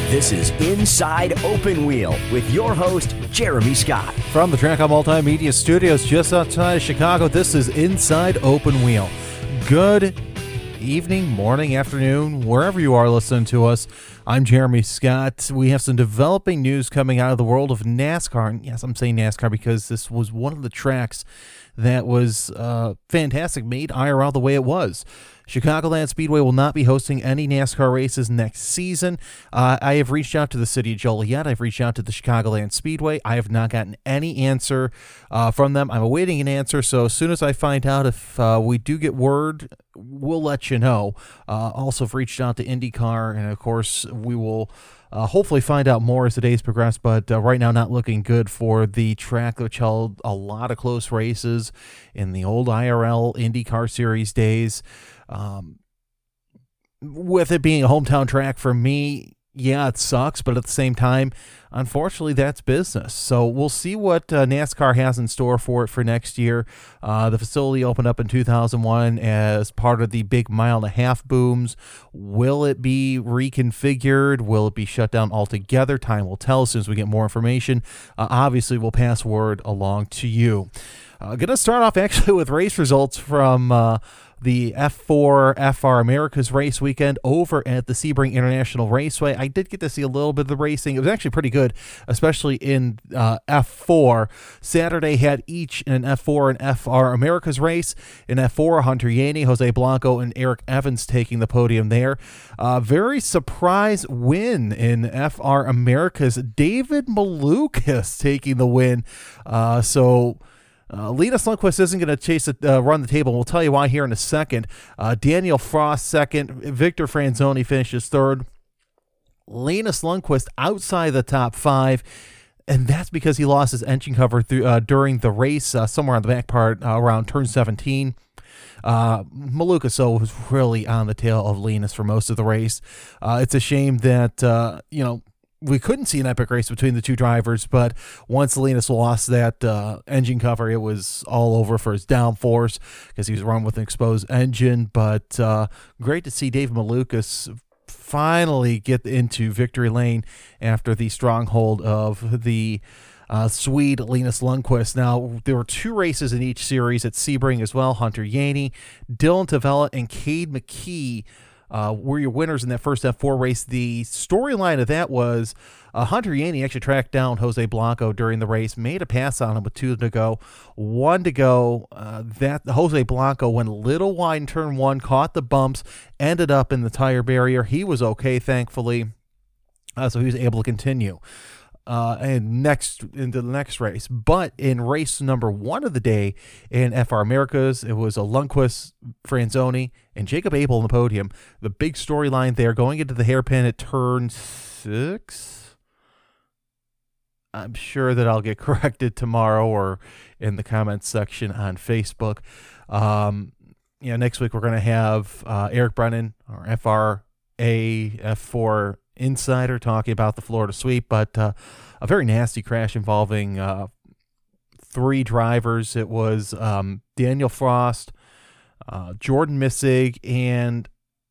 This is Inside Open Wheel with your host, Jeremy Scott. From the Track On Multimedia Studios just outside of Chicago, this is Inside Open Wheel. Good evening, morning, afternoon, wherever you are listening to us. I'm Jeremy Scott. We have some developing news coming out of the world of NASCAR. And yes, I'm saying NASCAR because this was one of the tracks that was fantastic, made IRL the way it was. Chicagoland Speedway will not be hosting any NASCAR races next season. I have reached out to the city of Joliet. I've reached out to the Chicagoland Speedway. I have not gotten any answer from them. I'm awaiting an answer, so as soon as I find out if we do get word, we'll let you know. Also, I've reached out to IndyCar, and of course, we will hopefully find out more as the days progress, but right now not looking good for the track, which held a lot of close races in the old IRL IndyCar Series days. With it being a hometown track for me, yeah, it sucks, but at the same time, unfortunately, that's business. So we'll see what NASCAR has in store for it for next year. The facility opened up in 2001 as part of the big mile-and-a-half booms. Will it be reconfigured? Will it be shut down altogether? Time will tell as soon as we get more information. Obviously, we'll pass word along to you. Going to start off actually with race results from the F4 FR Americas race weekend over at the Sebring International Raceway. I did get to see a little bit of the racing. It was actually pretty good, especially in F4. Saturday had each an F4 and FR Americas race. In F4, Hunter Yeany, Jose Blanco, and Eric Evans taking the podium there. Very surprise win in FR Americas. David Malukas taking the win. Linus Lundqvist isn't going to run the table. We'll tell you why here in a second. Daniel Frost second. Victor Franzoni finishes third. Linus Lundqvist outside the top five, and that's because he lost his engine cover during the race, somewhere on the back part around turn 17. Malukas was really on the tail of Linus for most of the race. It's a shame that we couldn't see an epic race between the two drivers, but once Linus lost that engine cover, it was all over for his downforce because he was running with an exposed engine. But great to see David Malukas finally get into victory lane after the stronghold of the Swede Linus Lundqvist. Now, there were two races in each series at Sebring as well. Hunter Yeany, Dylan Tavella, and Cade McKee were your winners in that first F4 race. The storyline of that was Hunter Yeany actually tracked down Jose Blanco during the race, made a pass on him with 2 to go. 1 to go, that Jose Blanco went a little wide in turn 1, caught the bumps, ended up in the tire barrier. He was okay, thankfully, so he was able to continue. And into the next race. But in race number 1 of the day in FR Americas, it was a Lundqvist, Franzoni, and Jacob Abel on the podium. The big storyline there going into the hairpin at turn 6. I'm sure that I'll get corrected tomorrow or in the comments section on Facebook. Next week we're going to have Eric Brennan, our FRA F4 insider, talking about the Florida sweep, but a very nasty crash involving 3 drivers. It was Daniel Frost, Jordan Missig, and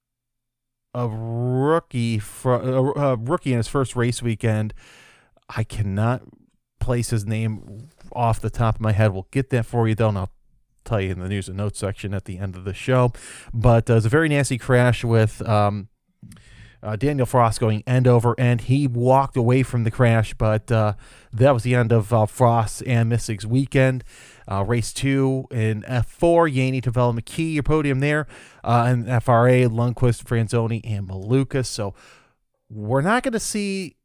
a rookie in his first race weekend. I cannot place his name off the top of my head. We'll get that for you, though, and I'll tell you in the news and notes section at the end of the show. But it was a very nasty crash with Daniel Frost going end over end. He walked away from the crash, but that was the end of Frost and Missig's weekend. Race 2 in F4, Yeany, Tavella, McKee, your podium there. And FRA, Lundqvist, Franzoni, and Malukas. So we're not going to see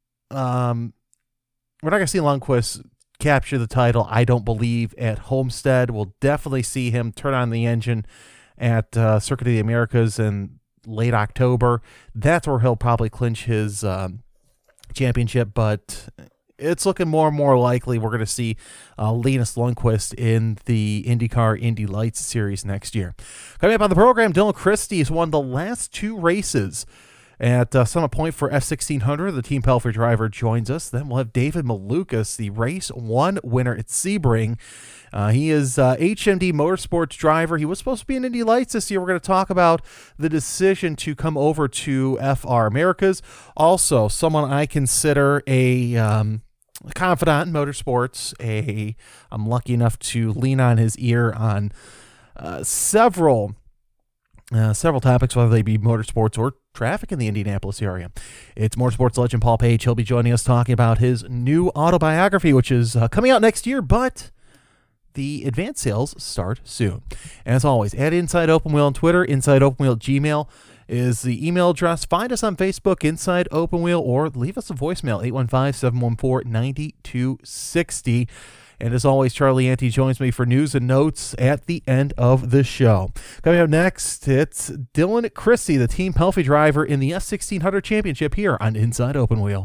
Lundqvist capture the title, I don't believe, at Homestead. We'll definitely see him turn on the engine at Circuit of the Americas in late October. That's where he'll probably clinch his championship, but it's looking more and more likely we're going to see Linus Lundqvist in the IndyCar Indy Lights Series next year. Coming up on the program, Dylan Christie has won the last 2 races At Summit Point for F1600, the Team Pelfrey driver joins us. Then we'll have David Malukas, the Race 1 winner at Sebring. He is HMD Motorsports driver. He was supposed to be in Indy Lights this year. We're going to talk about the decision to come over to FR Americas. Also, someone I consider a confidant in motorsports. I'm lucky enough to lean on his ear on several topics, whether they be motorsports or traffic in the Indianapolis area. It's motorsports legend Paul Page. He'll be joining us talking about his new autobiography, which is coming out next year, but the advanced sales start soon. As always, at Inside Open Wheel on Twitter, Inside Open Wheel Gmail is the email address. Find us on Facebook, Inside Open Wheel, or leave us a voicemail, 815-714-9260. And as always, Charlie Ante joins me for news and notes at the end of the show. Coming up next, it's Dylan Christie, the Team Pelfrey driver in the F1600 Championship here on Inside Open Wheel.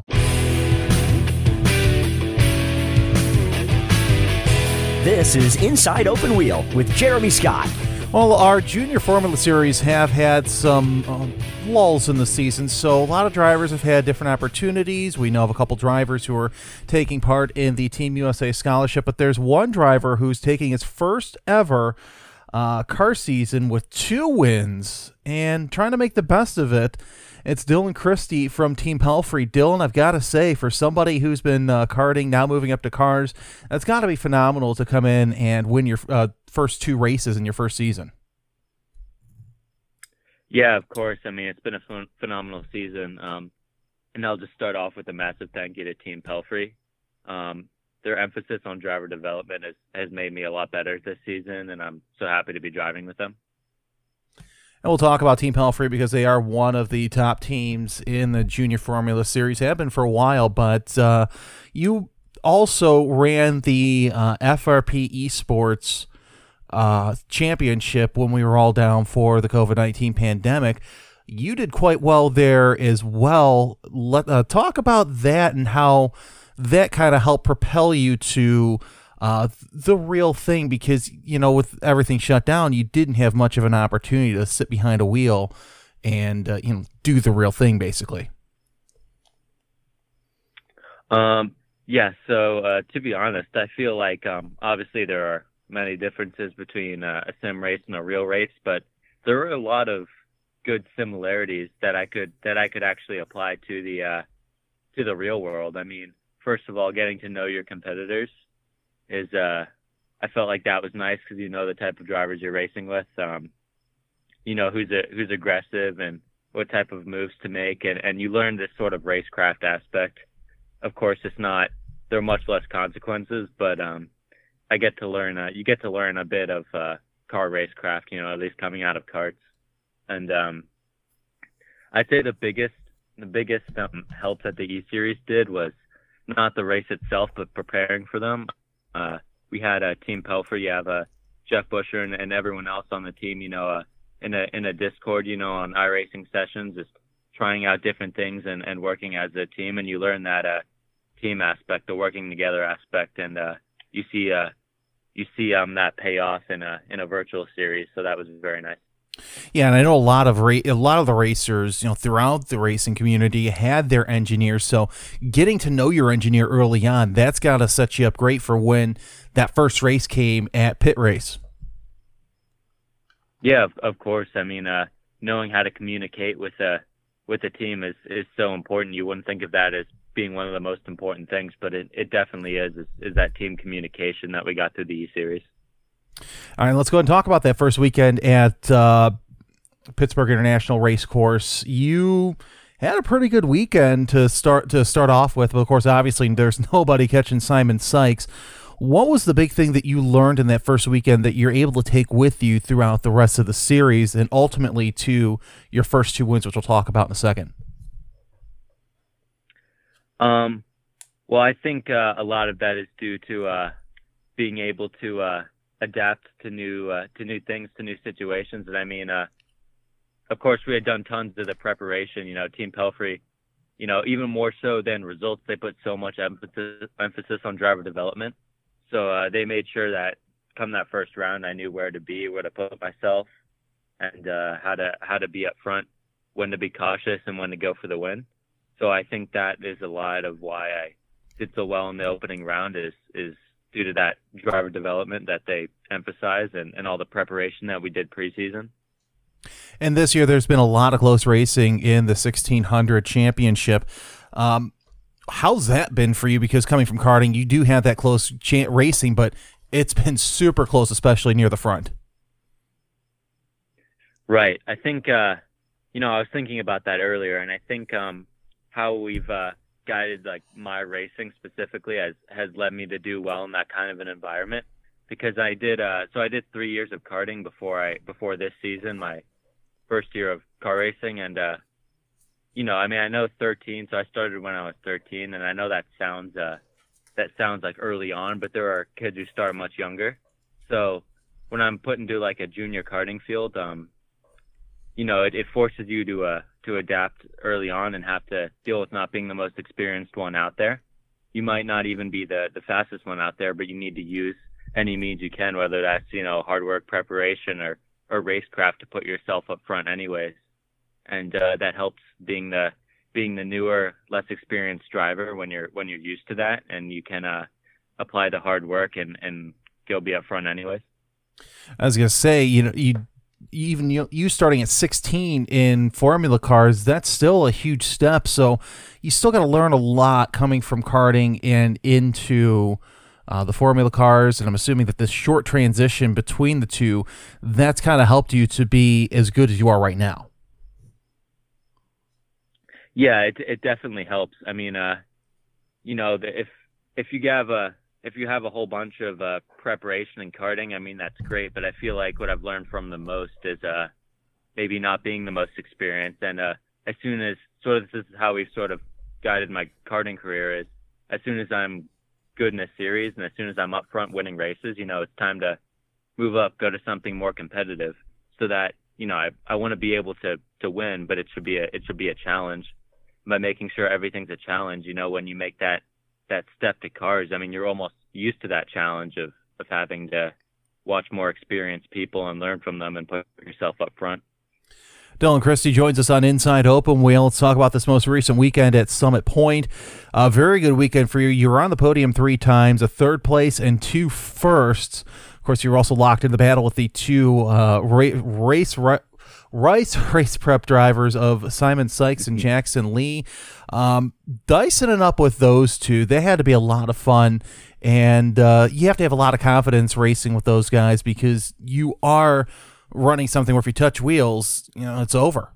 This is Inside Open Wheel with Jeremy Scott. Well, our Junior Formula Series have had some lulls in the season, so a lot of drivers have had different opportunities. We know of a couple drivers who are taking part in the Team USA Scholarship, but there's one driver who's taking his first ever car season with 2 wins and trying to make the best of it. It's Dylan Christie from Team Pelfrey. Dylan, I've got to say, for somebody who's been karting, now moving up to cars, that's got to be phenomenal to come in and win your first 2 races in your first season. Yeah, of course. I mean, it's been a phenomenal season. And I'll just start off with a massive thank you to Team Pelfrey. Their emphasis on driver development has made me a lot better this season, and I'm so happy to be driving with them. And we'll talk about Team Pelfrey because they are one of the top teams in the Junior Formula Series, have been for a while, but you also ran the FRP Esports championship when we were all down for the COVID-19 pandemic. You did quite well there as well. Talk about that and how that kind of helped propel you to the real thing, because, you know, with everything shut down, you didn't have much of an opportunity to sit behind a wheel and, do the real thing, basically. Yeah. So, to be honest, I feel like, obviously there are many differences between a sim race and a real race, but there are a lot of good similarities that I could actually apply to the real world. I mean, first of all, getting to know your competitors is I felt like that was nice because you know the type of drivers you're racing with, you know who's aggressive and what type of moves to make, and you learn this sort of racecraft aspect. Of course, there are much less consequences, but you get to learn a bit of car racecraft, at least coming out of karts. And I'd say the biggest help that the E-Series did was not the race itself, but preparing for them. We had a Team Pelfrey, you have Jeff Busher and everyone else on the team, in a Discord, on iRacing sessions, just trying out different things and working as a team. And you learn that team aspect, the working together aspect, and you see that pay off in a virtual series. So that was very nice. Yeah, and I know a lot of the racers, throughout the racing community had their engineers. So getting to know your engineer early on, that's got to set you up great for when that first race came at pit race. Yeah, of course. I mean, knowing how to communicate with a team is so important. You wouldn't think of that as being one of the most important things, but it definitely is that team communication that we got through the E-Series. All right, let's go ahead and talk about that first weekend at Pittsburgh International Racecourse. You had a pretty good weekend to start off with, but of course, obviously, there's nobody catching Simon Sykes. What was the big thing that you learned in that first weekend that you're able to take with you throughout the rest of the series and ultimately to your first 2 wins, which we'll talk about in a second? Well, I think a lot of that is due to being able to adapt to new things, to new situations. And I mean, of course, we had done tons of the preparation. Team Pelfrey, even more so than results, they put so much emphasis on driver development. So they made sure that come that first round, I knew where to be, where to put myself, and how to be up front. when to be cautious and when to go for the win. So I think that is a lot of why I did so well in the opening round is due to that driver development that they emphasize and all the preparation that we did preseason. And this year there's been a lot of close racing in the 1600 championship. How's that been for you? Because coming from karting, you do have that close racing, but it's been super close, especially near the front. Right. I think, I was thinking about that earlier, and I think how we've guided like my racing specifically has led me to do well in that kind of an environment, because I did 3 years of karting before this season, my first year of car racing. And, I know 13, so I started when I was 13, and I know that sounds like early on, but there are kids who start much younger. So when I'm put into like a junior karting field, it forces you to adapt early on and have to deal with not being the most experienced one out there. You might not even be the fastest one out there, but you need to use any means you can, whether that's, hard work, preparation, or racecraft to put yourself up front anyways. And that helps being the newer, less experienced driver when you're used to that, and you can apply the hard work and you'll be up front anyways. I was going to say, you starting at 16 in formula cars, that's still a huge step. So you still got to learn a lot coming from karting and into the formula cars. And I'm assuming that this short transition between the two, that's kind of helped you to be as good as you are right now. Yeah, it definitely helps. I mean, if you have a whole bunch of preparation in karting, I mean, that's great. But I feel like what I've learned from the most is maybe not being the most experienced. And as soon as this is how we've sort of guided my karting career, is as soon as I'm good in a series and as soon as I'm up front winning races, it's time to move up, go to something more competitive, so that I want to be able to win, but it should be a challenge. By making sure everything's a challenge, when you make that step to cars, I mean, you're almost used to that challenge of having to watch more experienced people and learn from them and put yourself up front. Dylan Christie joins us on Inside Open Wheel. Let's talk about this most recent weekend at Summit Point. A very good weekend for you. You were on the podium 3 times, a 3rd place and 2 firsts. Of course, you were also locked in the battle with the 2 race prep drivers of Simon Sykes and Jackson Lee. Dicing it up with those 2, they had to be a lot of fun, and you have to have a lot of confidence racing with those guys, because you are running something where if you touch wheels, it's over.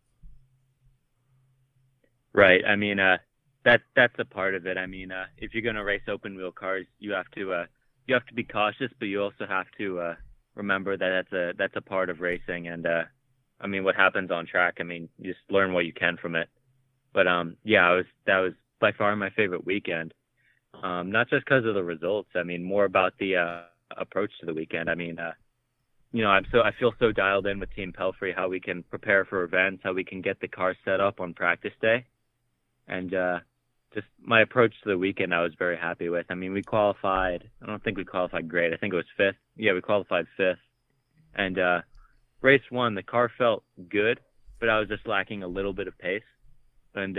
Right. I mean, that's a part of it. I mean, if you're going to race open wheel cars, you have to be cautious, but you also have to remember that that's a part of racing. And I mean, what happens on track, I mean, you just learn what you can from it. But that was by far my favorite weekend. Not just because of the results. I mean, more about the approach to the weekend. I mean, I feel so dialed in with Team Pelfrey, how we can prepare for events, how we can get the car set up on practice day, and just my approach to the weekend I was very happy with. I mean, we qualified. I don't think we qualified great. I think it was 5th. Yeah, we qualified 5th, and race 1, the car felt good, but I was just lacking a little bit of pace. And,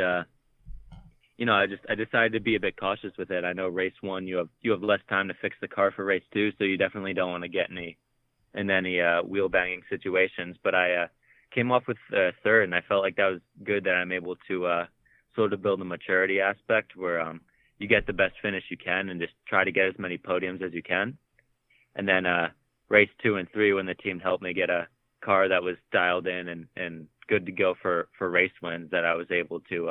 I decided to be a bit cautious with it. I know race 1, you have less time to fix the car for race 2, so you definitely don't want to get in any wheel banging situations. But I came off with 3rd, and I felt like that was good, that I'm able to sort of build a maturity aspect where you get the best finish you can and just try to get as many podiums as you can. And then race 2 and 3, when the team helped me get a car that was dialed in and good to go for race wins, that I was able to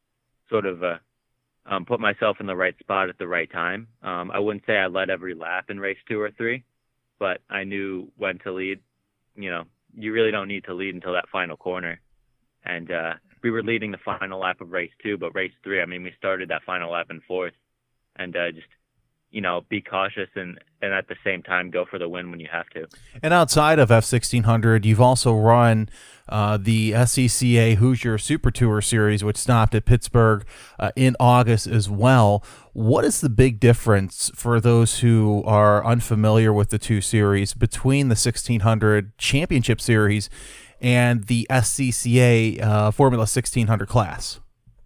put myself in the right spot at the right time. I wouldn't say I led every lap in race 2 or 3, but I knew when to lead. You really don't need to lead until that final corner. And we were leading the final lap of race 2, but race 3, I mean, we started that final lap in 4th, and just be cautious and at the same time go for the win when you have to. And outside of F1600, you've also run the SCCA Hoosier Super Tour Series, which stopped at Pittsburgh in August as well. What is the big difference for those who are unfamiliar with the 2 series between the 1600 Championship Series and the SCCA Formula 1600 class?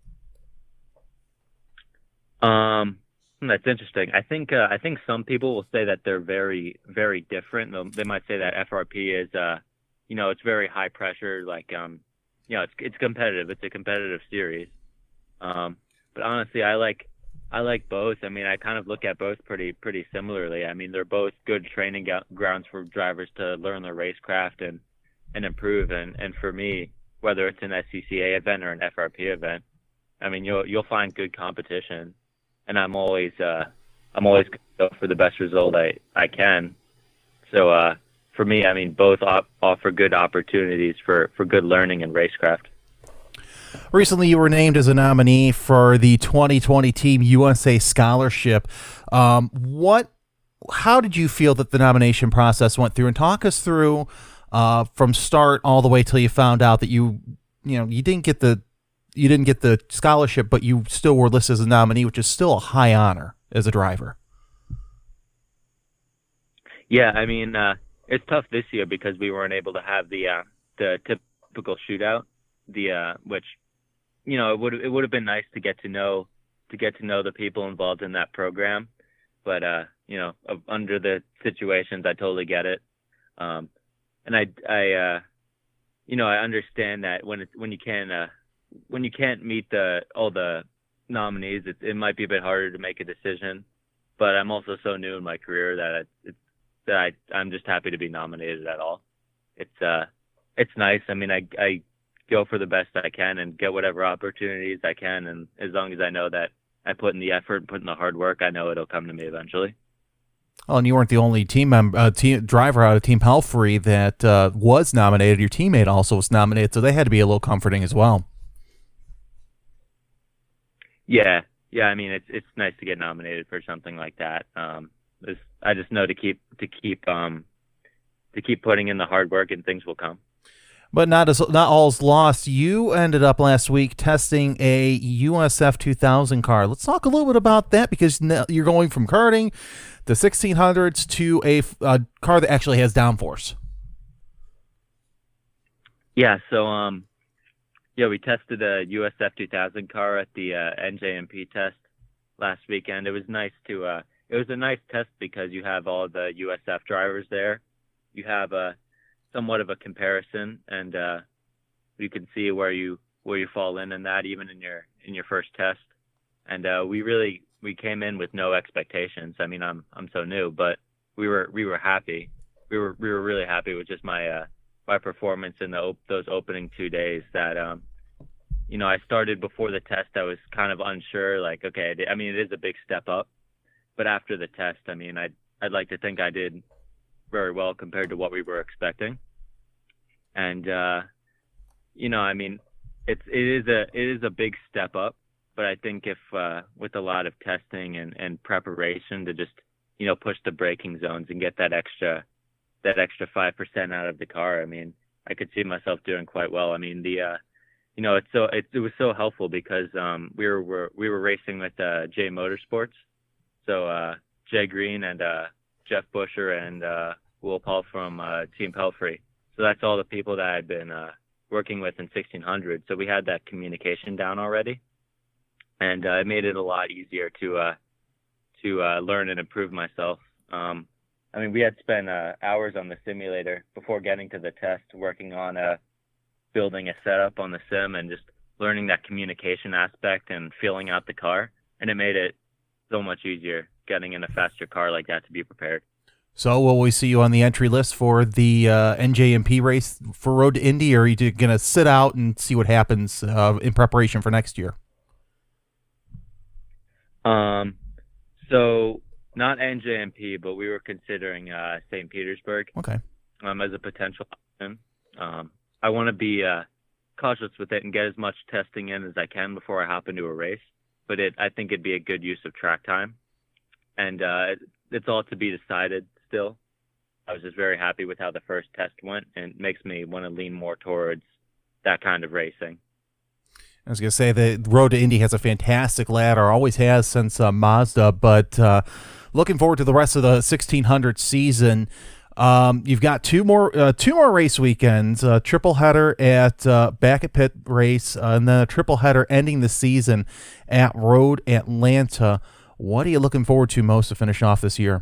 That's interesting. I think some people will say that they're very, very different. They might say that FRP is, it's very high pressure. Like, it's competitive. It's a competitive series. But honestly, I like both. I mean, I kind of look at both pretty similarly. I mean, they're both good training grounds for drivers to learn their racecraft and improve. And for me, whether it's an SCCA event or an FRP event, I mean, you'll find good competition. And I'm always going to go for the best result I can. So for me, I mean, both offer good opportunities for good learning and racecraft. Recently, you were named as a nominee for the 2020 Team USA Scholarship. How did you feel that the nomination process went through? And talk us through from start all the way till you found out that you didn't get the scholarship, but you still were listed as a nominee, which is still a high honor as a driver. Yeah, I mean, it's tough this year because we weren't able to have the typical shootout, which, it would have been nice to get to know the people involved in that program, but under the situations, I totally get it, and I understand that when you can't meet all the nominees, it might be a bit harder to make a decision. But I'm also so new in my career that I'm just happy to be nominated at all. It's nice. I mean, I go for the best I can and get whatever opportunities I can, and as long as I know that I put in the effort and put in the hard work, I know it'll come to me eventually. Oh, and you weren't the only driver out of Team Pelfrey that was nominated. Your teammate also was nominated, so they had to be a little comforting as well. Yeah. I mean, it's nice to get nominated for something like that. I just know to keep putting in the hard work, and things will come. But not all's lost. You ended up last week testing a USF 2000 car. Let's talk a little bit about that, because you're going from karting, the 1600s, to a car that actually has downforce. Yeah. So we tested a USF 2000 car at the NJMP test last weekend. It was nice it was a nice test because you have all the USF drivers there. You have somewhat of a comparison, and you can see where you fall in that, even in your first test. And we came in with no expectations. I mean, I'm so new, but we were happy. We were really happy with just my performance in those opening 2 days. That I started before the test. I was kind of unsure. Like, okay, I mean, it is a big step up, but after the test, I mean, I'd like to think I did very well compared to what we were expecting. And I mean, it is a big step up, but I think if with a lot of testing and preparation to just push the braking zones and get that extra 5% out of the car, I mean, I could see myself doing quite well. I mean, it was so helpful because we were racing with J Motorsports, so Jay Green and Jeff Busher and Will Paul from Team Pelfrey. So that's all the people that I'd been working with in 1600. So we had that communication down already, and it made it a lot easier to learn and improve myself. I mean, we had spent hours on the simulator before getting to the test, working on building a setup on the sim and just learning that communication aspect and feeling out the car. And it made it so much easier getting in a faster car like that to be prepared. So will we see you on the entry list for the NJMP race for Road to Indy, or are you going to sit out and see what happens in preparation for next year? So not NJMP, but we were considering St. Petersburg. Okay. As a potential option. I want to be cautious with it and get as much testing in as I can before I hop into a race. But I think it'd be a good use of track time. And it's all to be decided still. I was just very happy with how the first test went, and it makes me want to lean more towards that kind of racing. I was going to say the Road to Indy has a fantastic ladder, always has since Mazda, but looking forward to the rest of the 1600 season. You've got two more race weekends, triple header at back at Pitt Race, and then a triple header ending the season at Road Atlanta. What are you looking forward to most to finish off this year?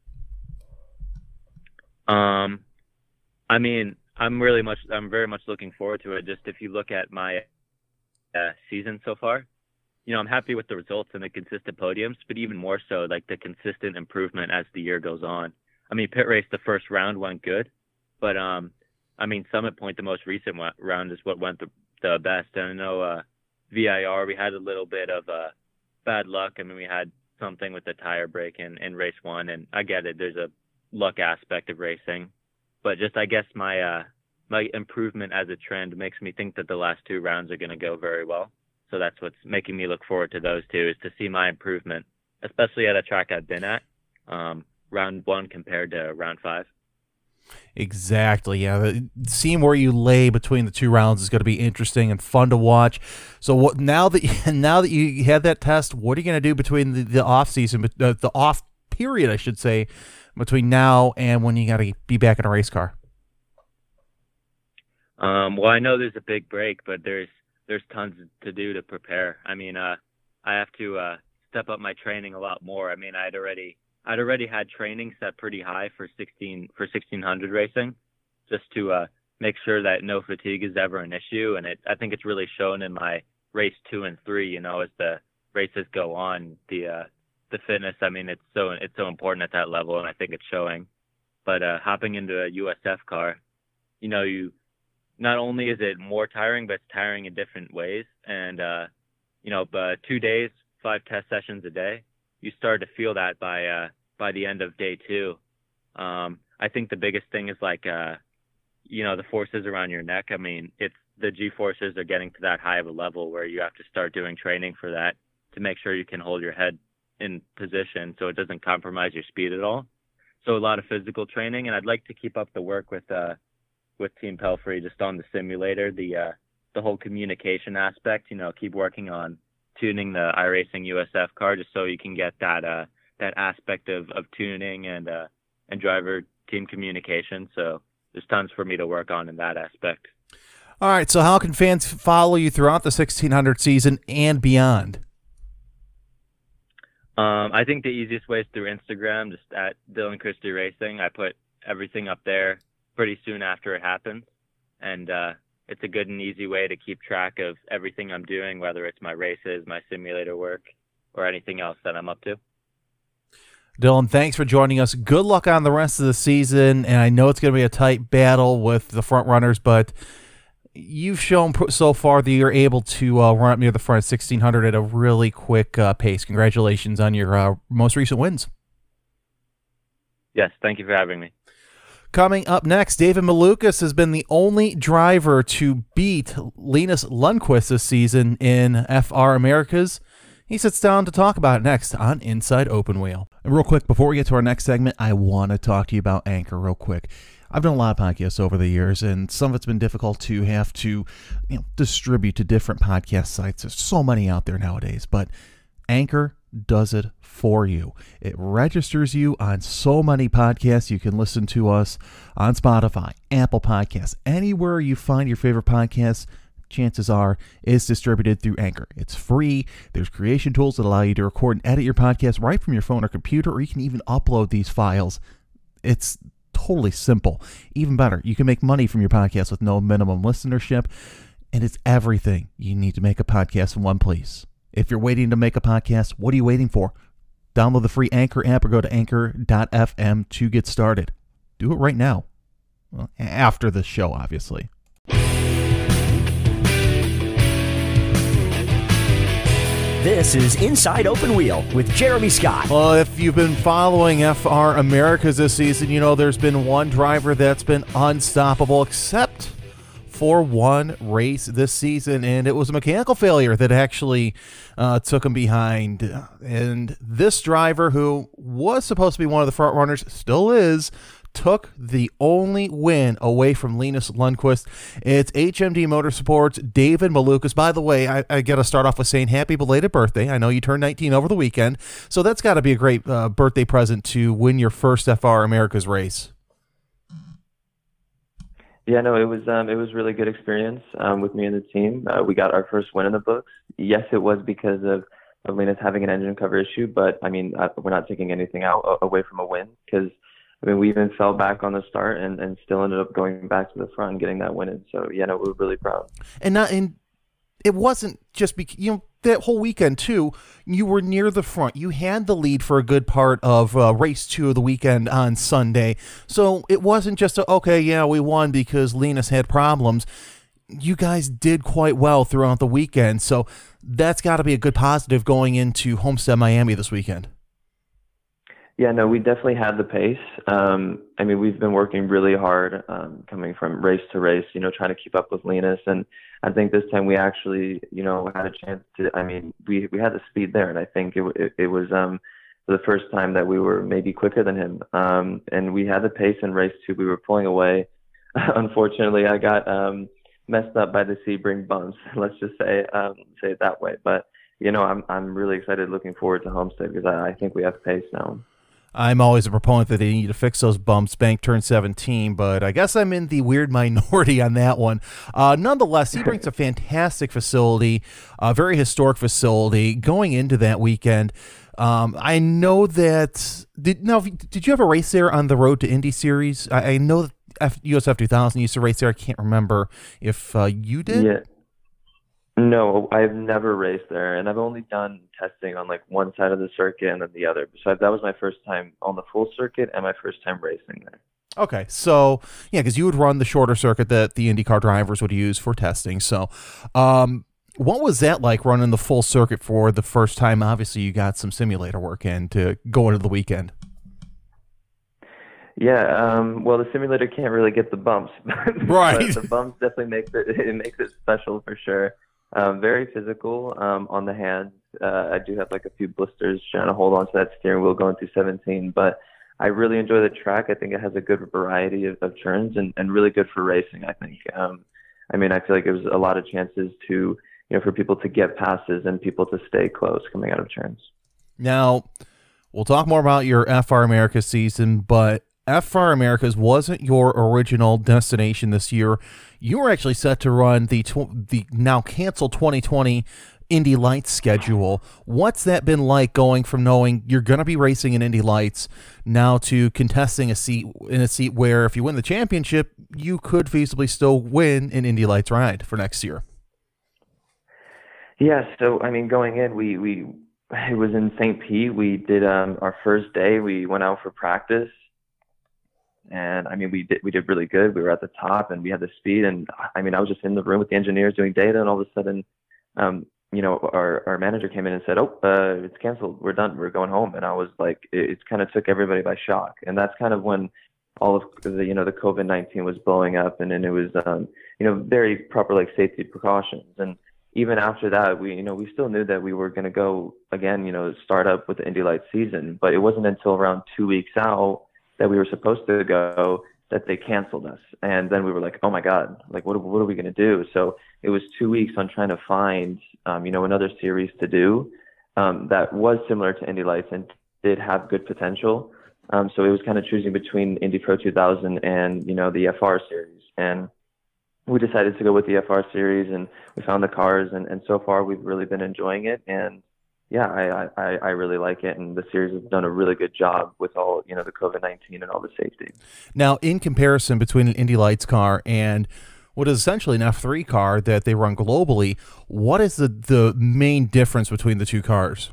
I mean, I'm very much looking forward to it. Just if you look at my season so far, I'm happy with the results and the consistent podiums, but even more so, like the consistent improvement as the year goes on. I mean, Pitt Race, the first round went good, but Summit Point, the most recent round, is what went the best. And I know VIR, we had a little bit of bad luck. I mean, we had something with the tire break in race one, and I get it. There's a luck aspect of racing, but just I guess my improvement as a trend makes me think that the last two rounds are going to go very well. So that's what's making me look forward to those two, is to see my improvement, especially at a track I've been at, round one compared to round 5. Exactly. Yeah, seeing where you lay between the two rounds is going to be interesting and fun to watch. So now that you had that test, what are you going to do between the off season, the off period, I should say, between now and when you got to be back in a race car? Well, I know there's a big break, but there's tons to do to prepare. I mean, I have to step up my training a lot more. I mean, I'd already had training set pretty high for 1600 racing, just to make sure that no fatigue is ever an issue. And I think it's really shown in my race 2 and 3. As the races go on, the fitness. I mean, it's so important at that level, and I think it's showing. But hopping into a USF car, you not only is it more tiring, but it's tiring in different ways. And but 2 days, 5 test sessions a day, you start to feel that by the end of day 2. I think the biggest thing is the forces around your neck. I mean, it's the G-forces are getting to that high of a level where you have to start doing training for that to make sure you can hold your head in position so it doesn't compromise your speed at all. So a lot of physical training, and I'd like to keep up the work with Team Pelfrey just on the simulator, the whole communication aspect. Keep working on tuning the iRacing USF car just so you can get that aspect of tuning and driver team communication. So there's tons for me to work on in that aspect. All right, so how can fans follow you throughout the 1600 season and beyond? I think the easiest way is through Instagram, just at Dylan Christie Racing. I put everything up there pretty soon after it happens, and it's a good and easy way to keep track of everything I'm doing, whether it's my races, my simulator work, or anything else that I'm up to. Dylan, thanks for joining us. Good luck on the rest of the season, and I know it's going to be a tight battle with the front runners, but you've shown so far that you're able to run up near the front 1600 at a really quick pace. Congratulations on your most recent wins. Yes, thank you for having me. Coming up next, David Malukas has been the only driver to beat Linus Lundqvist this season in FR Americas. He sits down to talk about it next on Inside Open Wheel. And real quick, before we get to our next segment, I want to talk to you about Anchor real quick. I've done a lot of podcasts over the years, and some of it's been difficult to have to distribute to different podcast sites. There's so many out there nowadays, but Anchor does it for you. It registers you on so many podcasts. You can listen to us on Spotify, Apple Podcasts, anywhere you find your favorite podcasts. Chances are is distributed through Anchor. It's free. There's creation tools that allow you to record and edit your podcast right from your phone or computer, or you can even upload these files. It's totally simple. Even better, you can make money from your podcast with no minimum listenership, and it's everything you need to make a podcast in one place. If you're waiting to make a podcast, what are you waiting for? Download the free Anchor app or go to anchor.fm to get started. Do it right now. Well, after the show, obviously. This is Inside Open Wheel with Jeremy Scott. Well, if you've been following FR Americas this season, you know there's been one driver that's been unstoppable, except for one race this season, and it was a mechanical failure that actually took him behind. And this driver, who was supposed to be one of the front runners, still is, took the only win away from Linus Lundqvist. It's HMD Motorsports' David Malukas. By the way, I got to start off with saying happy belated birthday. I know you turned 19 over the weekend, so that's got to be a great birthday present to win your first FR Americas race. Yeah, no, it was really good experience with me and the team. We got our first win in the books. Yes, it was because of Linus having an engine cover issue, but I mean, we're not taking anything out away from a win because I mean we even fell back on the start and still ended up going back to the front and getting that win in. So yeah, no, we're really proud. And it wasn't just because, that whole weekend too, you were near the front. You had the lead for a good part of race 2 of the weekend on Sunday. So it wasn't just okay, yeah, we won because Linus had problems. You guys did quite well throughout the weekend. So that's got to be a good positive going into Homestead Miami this weekend. Yeah, no, we definitely had the pace. I mean, we've been working really hard coming from race to race, trying to keep up with Linus. And I think this time we actually, had a chance to, I mean, we had the speed there. And I think it was the first time that we were maybe quicker than him. And we had the pace in race 2. We were pulling away. Unfortunately, I got messed up by the Sebring bumps. Let's just say it that way. But, I'm really excited looking forward to Homestead because I think we have pace now. I'm always a proponent that they need to fix those bumps. Bank turned 17, but I guess I'm in the weird minority on that one. Nonetheless, Sebring's a fantastic facility, a very historic facility. Going into that weekend, I know that did you have a race there on the Road to Indy Series? I know that USF 2000 used to race there. I can't remember if you did. Yeah. No, I've never raced there, and I've only done testing on like one side of the circuit and then the other. So that was my first time on the full circuit and my first time racing there. Okay, so yeah, because you would run the shorter circuit that the IndyCar drivers would use for testing. So, what was that like running the full circuit for the first time? Obviously, you got some simulator work in to go into the weekend. Yeah, well, the simulator can't really get the bumps, right? But the bumps definitely makes it special for sure. Very physical on the hands. I do have like a few blisters trying to hold on to that steering wheel going through 17, but I really enjoy the track. I think it has a good variety of turns and really good for racing, I think. I mean, I feel like it was a lot of chances to, for people to get passes and people to stay close coming out of turns. Now, we'll talk more about your FR America season, but FR Americas wasn't your original destination this year. You were actually set to run the now canceled 2020 Indy Lights schedule. What's that been like going from knowing you're going to be racing in Indy Lights now to contesting a seat where if you win the championship, you could feasibly still win an Indy Lights ride for next year? Yeah, so I mean, going in, it was in St. Pete. We did our first day. We went out for practice. And I mean, we did really good. We were at the top and we had the speed. And I mean, I was just in the room with the engineers doing data. And all of a sudden, our manager came in and said, it's canceled. We're done. We're going home. And I was like, it kind of took everybody by shock. And that's kind of when all of the, the COVID-19 was blowing up. And then it was, very proper like safety precautions. And even after that, we still knew that we were going to go again, start up with the Indy Lights season. But it wasn't until around 2 weeks out that we were supposed to go that they canceled us. And then we were like, oh my God, like what are we going to do? So it was 2 weeks on trying to find, another series to do that was similar to Indy Lights and did have good potential. So it was kind of choosing between Indy Pro 2000 and, the FR series. And we decided to go with the FR series and we found the cars and so far we've really been enjoying it. And yeah, I really like it, and the series has done a really good job with all, the COVID-19 and all the safety. Now, in comparison between an Indy Lights car and what is essentially an F3 car that they run globally, what is the main difference between the two cars?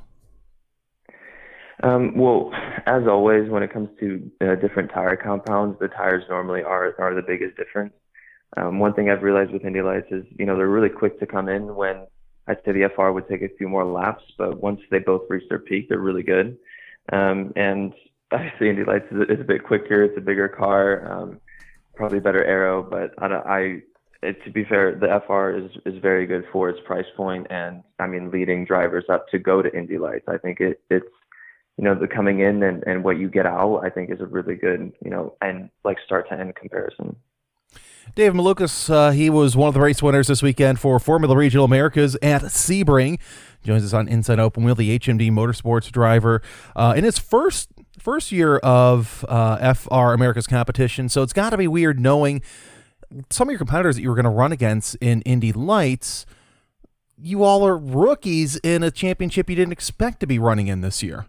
Well, as always, when it comes to different tire compounds, the tires normally are the biggest difference. One thing I've realized with Indy Lights is, they're really quick to come in when I'd say the FR would take a few more laps, but once they both reach their peak, they're really good. And obviously Indy Lights is a bit quicker. It's a bigger car, probably better aero, but to be fair, the FR is very good for its price point and, leading drivers up to go to Indy Lights. I think it's the coming in and what you get out, I think is a really good, and like start to end comparison. Dave Malukas, he was one of the race winners this weekend for Formula Regional Americas at Sebring. Joins us on Inside Open Wheel, the HMD Motorsports driver, in his first year of FR America's competition. So it's got to be weird knowing some of your competitors that you were going to run against in Indy Lights, you all are rookies in a championship you didn't expect to be running in this year.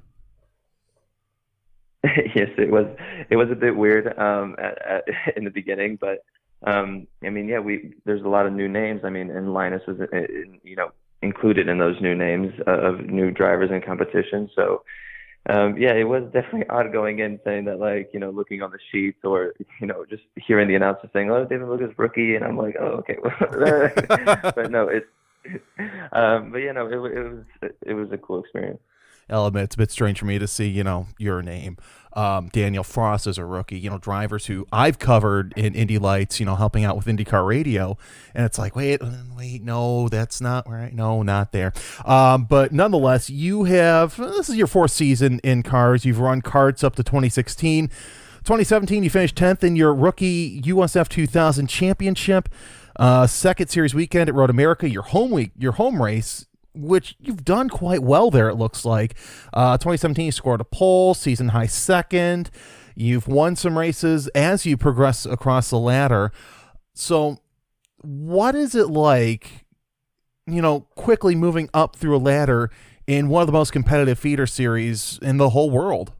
Yes, it was a bit weird in the beginning, but I mean, yeah, there's a lot of new names. I mean, and Linus was included in those new names of new drivers in competition. So yeah, it was definitely odd going in saying that, like, looking on the sheets or just hearing the announcer saying, "Oh, David Lucas rookie," and I'm like, "Oh, okay." But no, but it was a cool experience. I'll admit it's a bit strange for me to see, your name. Daniel Frost is a rookie, drivers who I've covered in Indy Lights, helping out with IndyCar Radio. And it's like, wait, no, that's not right. No, not there. But nonetheless, this is your fourth season in cars. You've run karts up to 2016. 2017, you finished 10th in your rookie USF 2000 championship. Second series weekend at Road America, your home race, which you've done quite well there, it looks like. 2017, you scored a pole, season high second. You've won some races as you progress across the ladder. So what is it like, quickly moving up through a ladder in one of the most competitive feeder series in the whole world?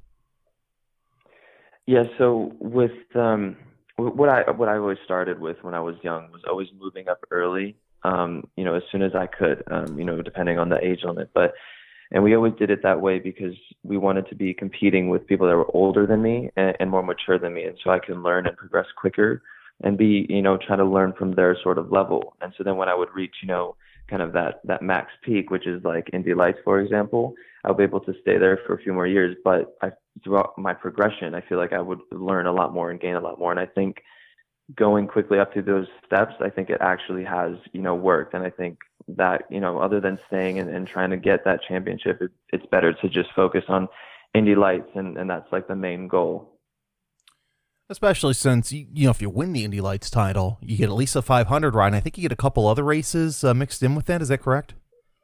Yeah, so with what I always started with when I was young was always moving up early. As soon as I could, depending on the age limit. And we always did it that way because we wanted to be competing with people that were older than me and more mature than me. And so I can learn and progress quicker and be, try to learn from their sort of level. And so then when I would reach, kind of that max peak, which is like Indy Lights, for example, I'll be able to stay there for a few more years. But throughout my progression, I feel like I would learn a lot more and gain a lot more. And I think going quickly up through those steps, I think it actually has, worked. And I think that, other than staying and trying to get that championship, it's better to just focus on Indy Lights. And that's like the main goal. Especially since, if you win the Indy Lights title, you get at least a 500 ride. And I think you get a couple other races mixed in with that. Is that correct?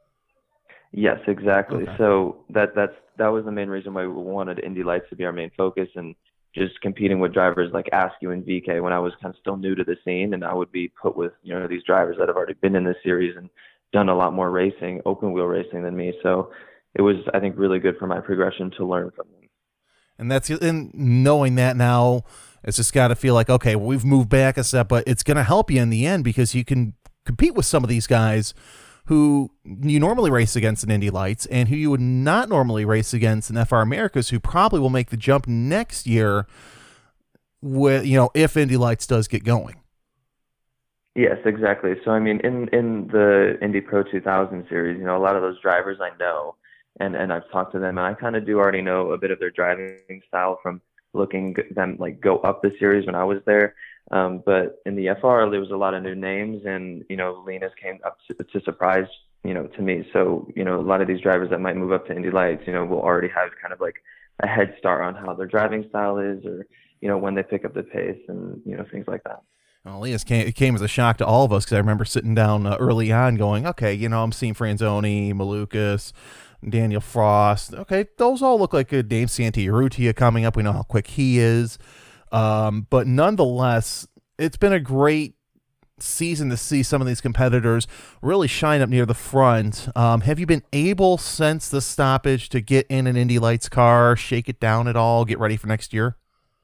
Yes, exactly. Okay. So that was the main reason why we wanted Indy Lights to be our main focus, and just competing with drivers like Askew and VK when I was kind of still new to the scene, and I would be put with, these drivers that have already been in this series and done a lot more racing, open wheel racing than me. So it was, I think, really good for my progression to learn from them. And knowing that now, it's just got to feel like, okay, we've moved back a step, but it's going to help you in the end because you can compete with some of these guys who you normally race against in Indy Lights and who you would not normally race against in FR Americas, who probably will make the jump next year with, if Indy Lights does get going. Yes, exactly. So, I mean, in the Indy Pro 2000 series, a lot of those drivers I know, and I've talked to them, and I kind of do already know a bit of their driving style from looking them like go up the series when I was there. But in the FR, there was a lot of new names, and, Linus came up to surprise, to me. So, a lot of these drivers that might move up to Indy Lights, will already have kind of like a head start on how their driving style is, or, when they pick up the pace and, things like that. Well, Linus came as a shock to all of us because I remember sitting down early on going, okay, I'm seeing Franzoni, Malukas, Daniel Frost. Okay, those all look like good names. Santi Urrutia coming up. We know how quick he is. But nonetheless, it's been a great season to see some of these competitors really shine up near the front. Have you been able since the stoppage to get in an Indy Lights car, shake it down at all, get ready for next year?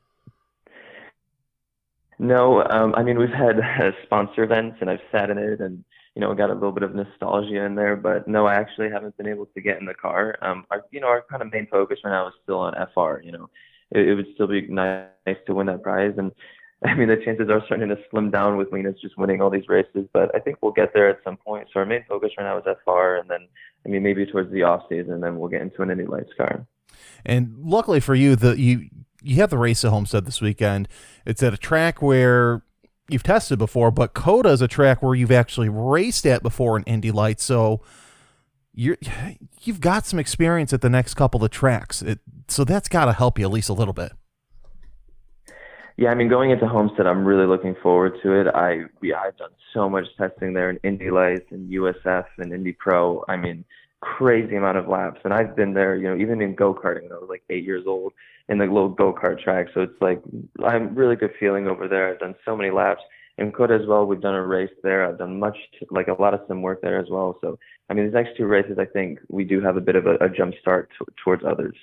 No, I mean, we've had sponsor events and I've sat in it and, got a little bit of nostalgia in there, but no, I actually haven't been able to get in the car. Our kind of main focus right now is still on FR, It would still be nice to win that prize. And I mean, the chances are starting to slim down with Linus just winning all these races, but I think we'll get there at some point. So our main focus right now is FR, and then, maybe towards the off season, then we'll get into an Indy Lights car. And luckily for you, you have the race at Homestead this weekend. It's at a track where you've tested before, but COTA is a track where you've actually raced at before in Indy Lights. So you've got some experience at the next couple of tracks. So that's got to help you at least a little bit. Yeah, I mean, going into Homestead, I'm really looking forward to it. I've done so much testing there in Indy Lights and USF and Indy Pro. I mean, crazy amount of laps. And I've been there, even in go-karting when I was like 8 years old in the little go-kart track. So it's like, I'm really good feeling over there. I've done so many laps. in Kota as well. We've done a race there. I've done like a lot of sim work there as well. So, I mean, these next two races, I think we do have a bit of a jump start towards others.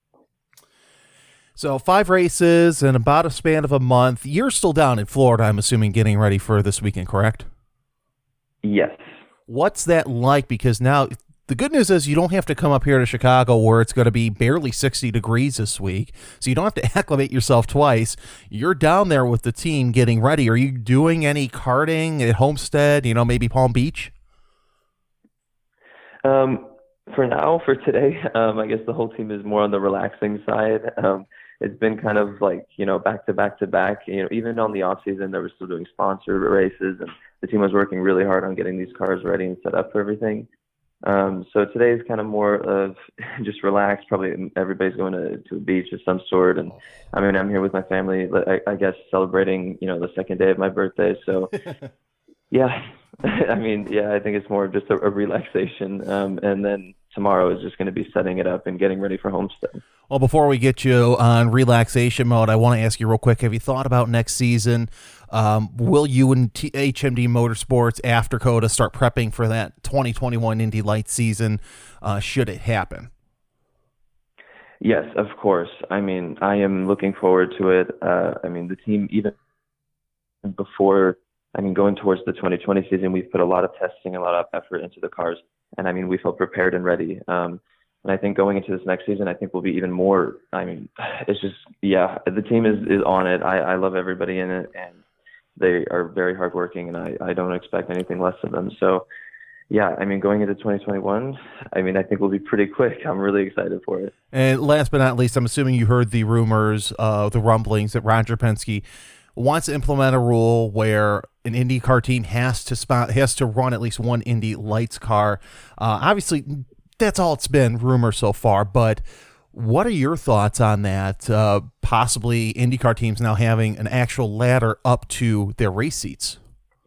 So 5 races in about a span of a month. You're still down in Florida, I'm assuming, getting ready for this weekend, correct? Yes. What's that like? Because now the good news is you don't have to come up here to Chicago where it's going to be barely 60 degrees this week. So you don't have to acclimate yourself twice. You're down there with the team getting ready. Are you doing any karting at Homestead, maybe Palm Beach? For now, for today, I guess the whole team is more on the relaxing side. It's been kind of like, back to back to back. Even on the off season, they were still doing sponsored races, and the team was working really hard on getting these cars ready and set up for everything. So today is kind of more of just relax. Probably everybody's going to a beach of some sort, and I mean, I'm here with my family. I guess celebrating, the second day of my birthday. So, yeah. I mean, yeah, I think it's more of just a relaxation. And then tomorrow is just going to be setting it up and getting ready for Homestead. Well, before we get you on relaxation mode, I want to ask you real quick, have you thought about next season? Will you and HMD Motorsports after COTA start prepping for that 2021 Indy Lights season, should it happen? Yes, of course. I mean, I am looking forward to it. I mean, the team, even before going towards the 2020 season, we've put a lot of testing, a lot of effort into the cars. And I mean, we feel prepared and ready. And I think going into this next season, I think we'll be even more. I mean, it's just, yeah, the team is on it. I love everybody in it, and they are very hardworking, and I don't expect anything less of them. So, yeah, I mean, going into 2021, I mean, I think we'll be pretty quick. I'm really excited for it. And last but not least, I'm assuming you heard the rumors, the rumblings that Roger Penske wants to implement a rule where an IndyCar team has to run at least one Indy Lights car. Obviously, that's all it's been rumor so far. But what are your thoughts on that? Possibly IndyCar teams now having an actual ladder up to their race seats.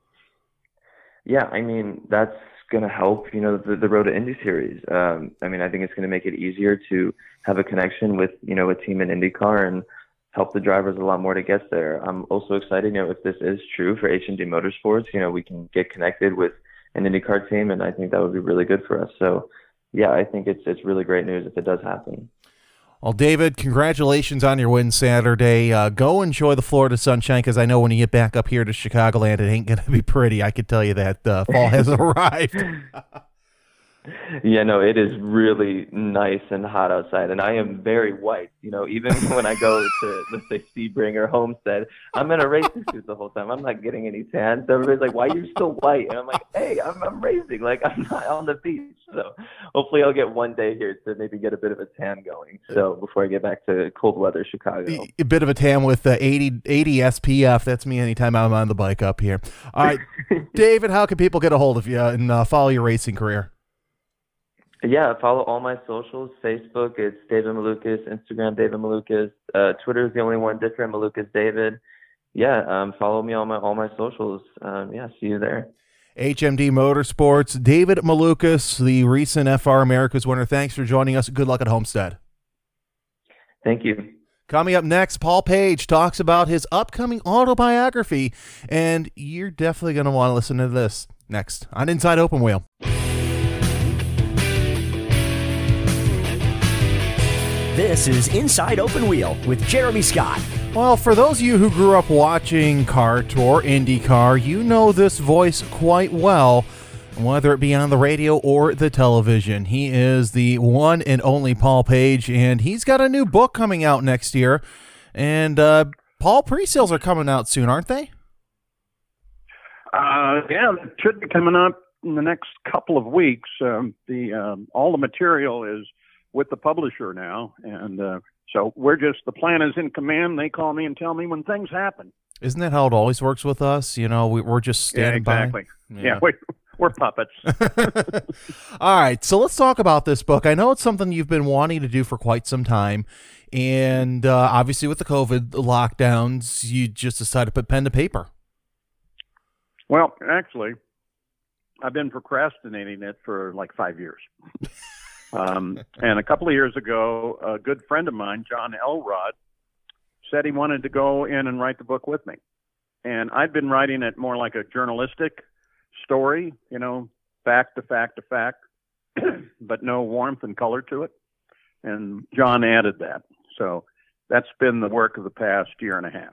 Yeah, I mean, that's going to help. The Road to Indy series. I mean, I think it's going to make it easier to have a connection with a team in IndyCar and help the drivers a lot more to get there. I'm also excited, if this is true for HMD Motorsports, we can get connected with an IndyCar team, and I think that would be really good for us. So, yeah, I think it's really great news if it does happen. Well, David, congratulations on your win Saturday. Go enjoy the Florida sunshine, because I know when you get back up here to Chicagoland, it ain't going to be pretty. I can tell you that. Fall has arrived. Yeah, no, it is really nice and hot outside, and I am very white. Even when I go to, let's say, Sebring or Homestead, I'm in a racing suit the whole time. I'm not getting any tan. So everybody's like, "Why are you so white?" And I'm like, "Hey, I'm racing. Like, I'm not on the beach." So hopefully, I'll get one day here to maybe get a bit of a tan going. So before I get back to cold weather Chicago, a bit of a tan with 80 SPF. That's me anytime I'm on the bike up here. All right, David, how can people get a hold of you and follow your racing career? Yeah, follow all my socials. Facebook, it's David Malukas. Instagram, David Malukas. Twitter is the only one different, Malukas David. Yeah, follow me on all my socials. Yeah, see you there. HMD Motorsports, David Malukas, the recent FR America's winner. Thanks for joining us. Good luck at Homestead. Thank you. Coming up next, Paul Page talks about his upcoming autobiography, and you're definitely going to want to listen to this next on Inside Open Wheel. This is Inside Open Wheel with Jeremy Scott. Well, for those of you who grew up watching kart or IndyCar, you know this voice quite well, whether it be on the radio or the television. He is the one and only Paul Page, and he's got a new book coming out next year. And, Paul, pre-sales are coming out soon, aren't they? Yeah, it should be coming out in the next couple of weeks. All the material is with the publisher now, and so the plan is in command. They call me and tell me when things happen. Isn't that how it always works with us? We're just standing exactly. by. Yeah, we're puppets. All right, so let's talk about this book. I know it's something you've been wanting to do for quite some time, and obviously with the COVID lockdowns, you just decided to put pen to paper. Well, actually, I've been procrastinating it for like 5 years. And a couple of years ago, a good friend of mine, John Elrod, said he wanted to go in and write the book with me. and I'd been writing it more like a journalistic story, fact to fact to fact, but no warmth and color to it. And John added that. So that's been the work of the past year and a half.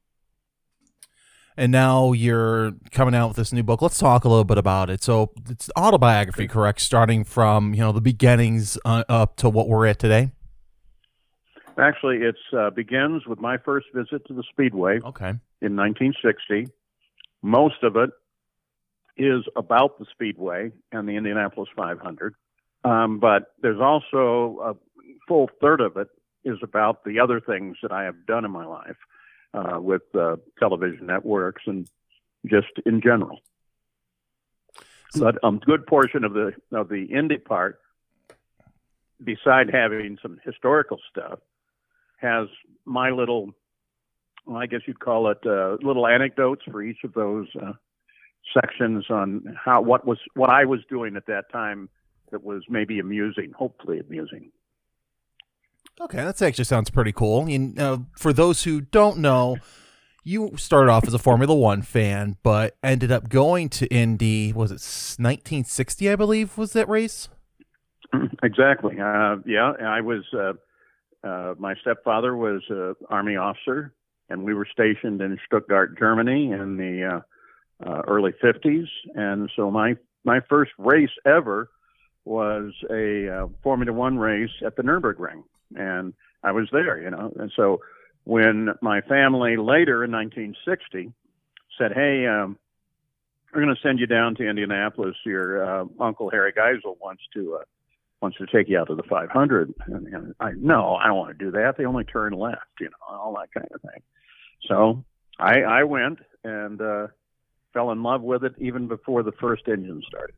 And now you're coming out with this new book. Let's talk a little bit about it. So it's autobiography, correct? Starting from, the beginnings up to what we're at today? Actually, it begins with my first visit to the Speedway in 1960. Most of it is about the Speedway and the Indianapolis 500. But there's also a full third of it is about the other things that I have done in my life. With television networks and just in general. But a good portion of the Indy part, beside having some historical stuff, has my little, I guess you'd call it little anecdotes for each of those sections on what I was doing at that time that was maybe amusing, hopefully amusing. Okay, that actually sounds pretty cool. For those who don't know, you started off as a Formula One fan, but ended up going to Indy. Was it 1960? I believe was that race. Exactly. I was. My stepfather was an Army officer, and we were stationed in Stuttgart, Germany, in the early '50s. And so my first race ever was a Formula One race at the Nürburgring. And I was there, And so when my family later in 1960 said, hey, we're going to send you down to Indianapolis. Your Uncle Harry Geisel wants to take you out to the 500. And I don't want to do that. They only turn left, all that kind of thing. So I went and fell in love with it even before the first engine started.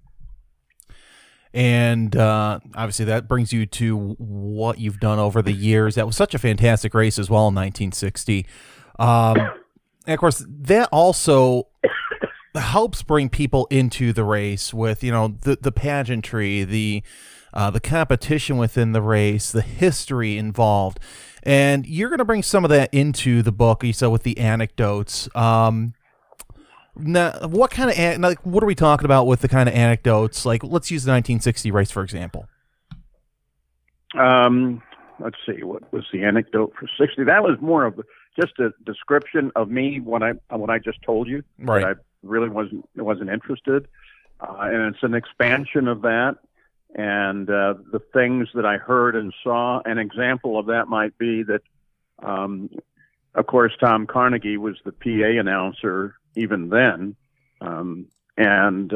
And obviously that brings you to what you've done over the years. That was such a fantastic race as well in 1960. And of course, that also helps bring people into the race with, the pageantry, the competition within the race, the history involved. And you're going to bring some of that into the book, you said, with the anecdotes. Now, what kind of what are we talking about with the kind of anecdotes? Like, let's use the 1960 race for example. Let's see, what was the anecdote for 60? That was more of just a description of me what I just told you. Right. That I really wasn't interested, and it's an expansion of that. And the things that I heard and saw. An example of that might be that, of course, Tom Carnegie was the PA announcer even then. And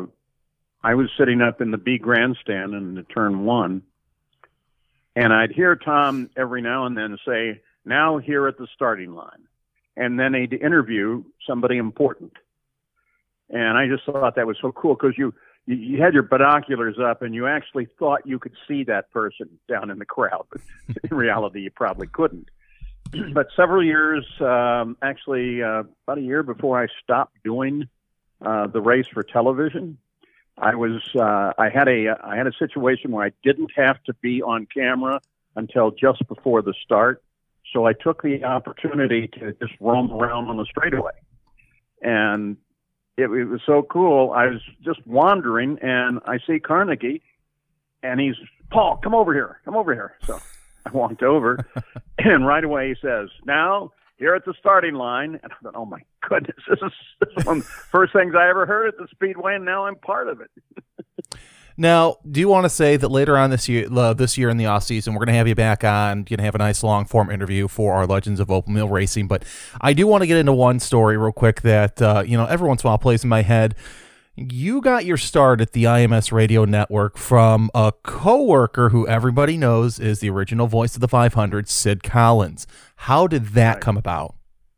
I was sitting up in the B grandstand in the turn one, and I'd hear Tom every now and then say, now here at the starting line. And then he'd interview somebody important. And I just thought that was so cool because you had your binoculars up and you actually thought you could see that person down in the crowd. But in reality, you probably couldn't. But several years, actually about a year before I stopped doing the race for television, I had a situation where I didn't have to be on camera until just before the start. So I took the opportunity to just roam around on the straightaway. And it was so cool. I was just wandering and I see Carnegie and he's, Paul, come over here. So I walked over, and right away he says, now, here at the starting line. And I thought, oh, my goodness, this is one of the first things I ever heard at the Speedway, and now I'm part of it. Now, do you want to say that later on this year in the offseason, we're going to have you back on, going to have a nice long-form interview for our Legends of Open Wheel Racing, but I do want to get into one story real quick that, every once in a while plays in my head. You got your start at the IMS Radio Network from a coworker who everybody knows is the original voice of the 500, Sid Collins. How did that come about?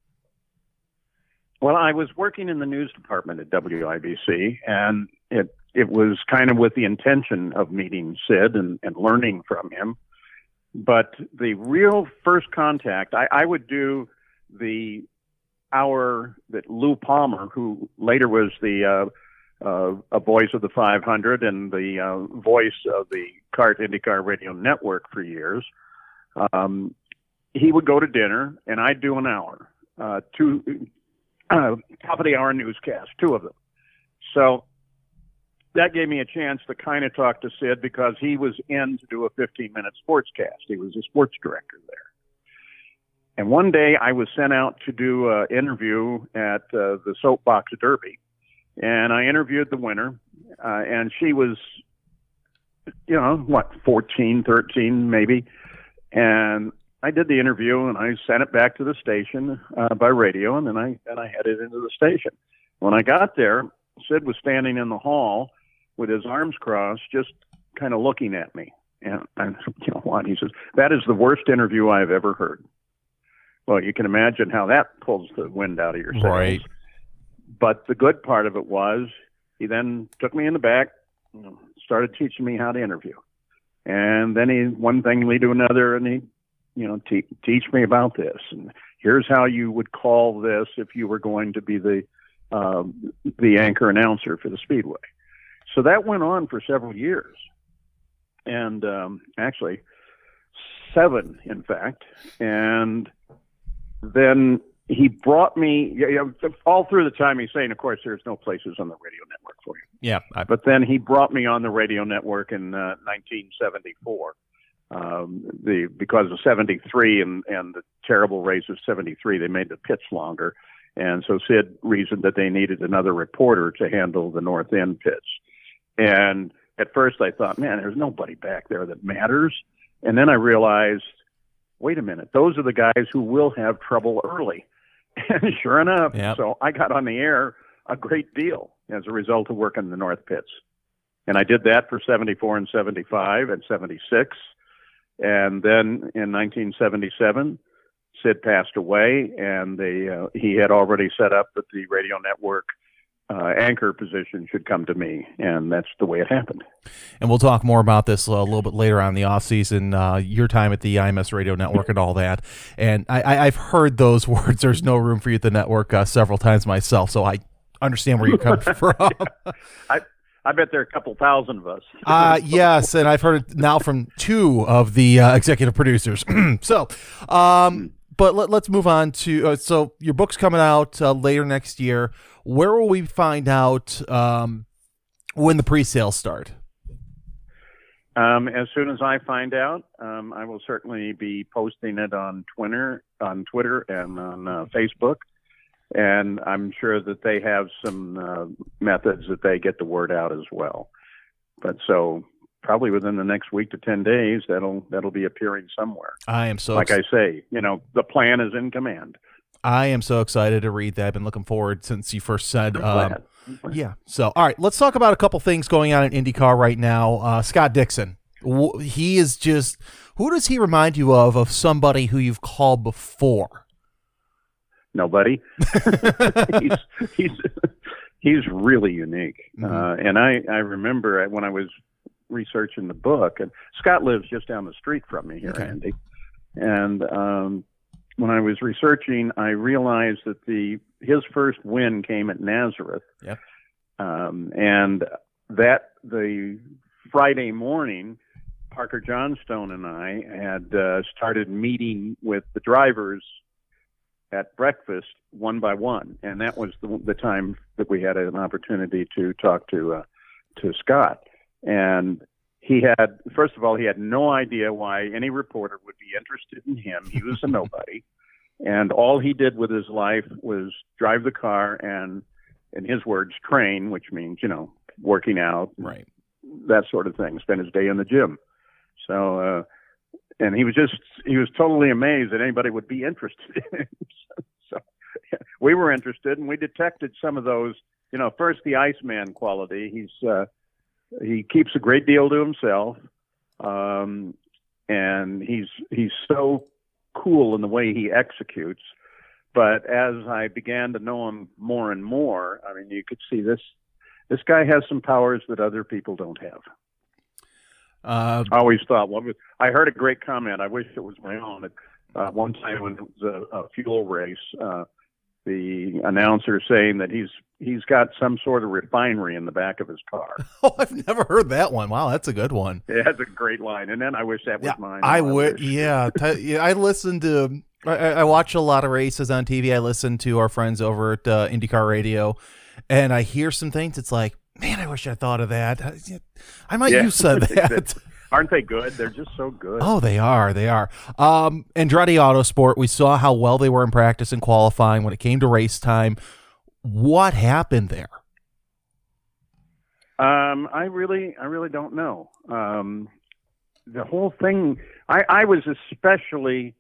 Well, I was working in the news department at WIBC, and it was kind of with the intention of meeting Sid and learning from him. But the real first contact, I would do the hour that Lou Palmer, who later was the a voice of the 500 and the voice of the IndyCar Radio Network for years. He would go to dinner, and I'd do an hour. top of the hour newscast, 2 of them. So that gave me a chance to kind of talk to Sid because he was in to do a 15-minute sportscast. He was a sports director there. And one day I was sent out to do an interview at the Soapbox Derby. And I interviewed the winner. And she was, 14, 13 maybe. And I did the interview and I sent it back to the station by radio. And then I headed into the station. When I got there, Sid was standing in the hall with his arms crossed, just kind of looking at me. And you know what? He says, "That is the worst interview I've ever heard." Well, you can imagine how that pulls the wind out of your sails. Right. But the good part of it was he then took me in the back, started teaching me how to interview. And then one thing lead to another, and he, teach me about this. And here's how you would call this if you were going to be the anchor announcer for the Speedway. So that went on for several years. And actually 7, in fact. And then he brought me, all through the time he's saying, of course, there's no places on the radio network for you. Yeah. But then he brought me on the radio network in 1974. Because of 73 and the terrible race of 73, they made the pits longer. And so Sid reasoned that they needed another reporter to handle the North End pits. And at first I thought, man, there's nobody back there that matters. And then I realized, wait a minute, those are the guys who will have trouble early. And sure enough, So I got on the air a great deal as a result of working the North Pits. And I did that for 74 and 75 and 76. And then in 1977, Sid passed away, and he had already set up that the radio network anchor position should come to me, and that's the way it happened. And we'll talk more about this a little bit later on in the offseason, your time at the IMS Radio Network and all that. And I've heard those words, "there's no room for you at the network," several times myself, so I understand where you're coming from. I bet there are a couple thousand of us. Yes, and I've heard it now from 2 of the executive producers. So, but let's move on to, so your book's coming out later next year. Where will we find out when the pre-sales start? As soon as I find out, I will certainly be posting it on Twitter and on Facebook. And I'm sure that they have some methods that they get the word out as well. But so probably within the next week to 10 days, that'll be appearing somewhere. I am so I say, the plan is in command. I am so excited to read that. I've been looking forward since you first said. Yeah. So, all right, let's talk about a couple things going on in IndyCar right now. Scott Dixon. He is just, who does he remind you of somebody who you've called before? Nobody. he's really unique. Mm-hmm. And I remember when I was researching the book, and Scott lives just down the street from me here, Andy. And when I was researching, I realized that his first win came at Nazareth. Yep. And that the Friday morning, Parker Johnstone and I had started meeting with the drivers at breakfast one by one, and that was the time that we had an opportunity to talk to Scott. And he had no idea why any reporter would be interested in him. He was a nobody, and all he did with his life was drive the car and, in his words, train, which means working out, right, that sort of thing. Spend his day in the gym. So. And he was totally amazed that anybody would be interested in him. So we were interested, and we detected some of those, first the Iceman quality. He keeps a great deal to himself. And he's so cool in the way he executes. But as I began to know him more and more, I mean, you could see this guy has some powers that other people don't have. I always thought, I heard a great comment. I wish it was my own. One time when it was a fuel race, the announcer saying that he's got some sort of refinery in the back of his car. Oh, I've never heard that one. Wow, that's a good one. Yeah, that's a great line. And then I wish that was mine. I would. Yeah. I listen to. I watch a lot of races on TV. I listen to our friends over at IndyCar Radio, and I hear some things. It's like, man, I wish I thought of that. I might use that. Aren't they good? They're just so good. Oh, they are. They are. Andretti Autosport, we saw how well they were in practice and qualifying when it came to race time. What happened there? I really don't know. The whole thing, I was especially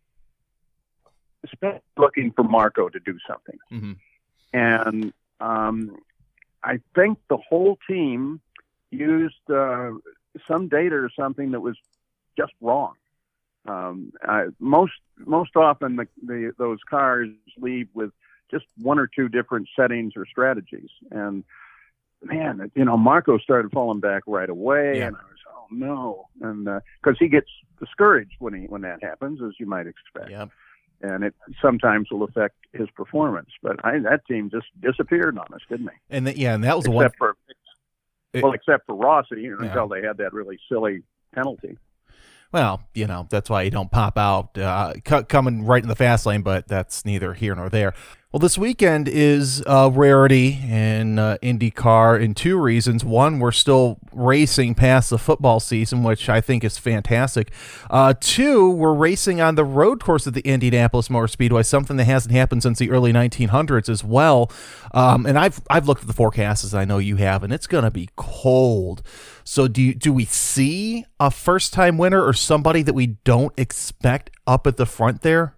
looking for Marco to do something. Mm-hmm. And I think the whole team used some data or something that was just wrong. Most often those cars leave with just one or two different settings or strategies. And man, Marco started falling back right away. Yeah. And I was, oh no. And because he gets discouraged when that happens, as you might expect. Yep. And it sometimes will affect his performance. But that team just disappeared on us, didn't they? And that was except for Rossi, until they had that really silly penalty. Well, that's why you don't pop out coming right in the fast lane, but that's neither here nor there. Well, this weekend is a rarity in IndyCar in two reasons. One, we're still racing past the football season, which I think is fantastic. Two, we're racing on the road course of the Indianapolis Motor Speedway, something that hasn't happened since the early 1900s as well. And I've looked at the forecast, as I know you have, and it's going to be cold. So do we see a first-time winner or somebody that we don't expect up at the front there?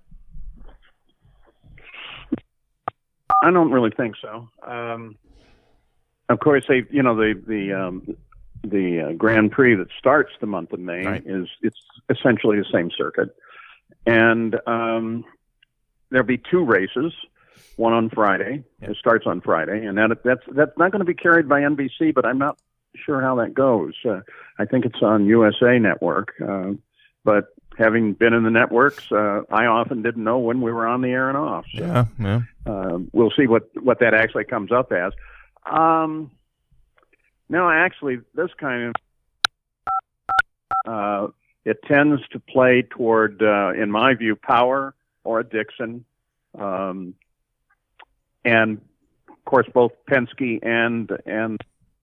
I don't really think so. Of course, the Grand Prix that starts the month of May right. it's essentially the same circuit, and there'll be two races, one on Friday. Yep. It starts on Friday, and that's not going to be carried by NBC, but I'm not sure how that goes. I think it's on USA Network, but having been in the networks, I often didn't know when we were on the air and off. So, yeah. We'll see what that actually comes up as. No, actually, this kind of it tends to play toward, in my view, Power or a Dixon, and of course both Penske and.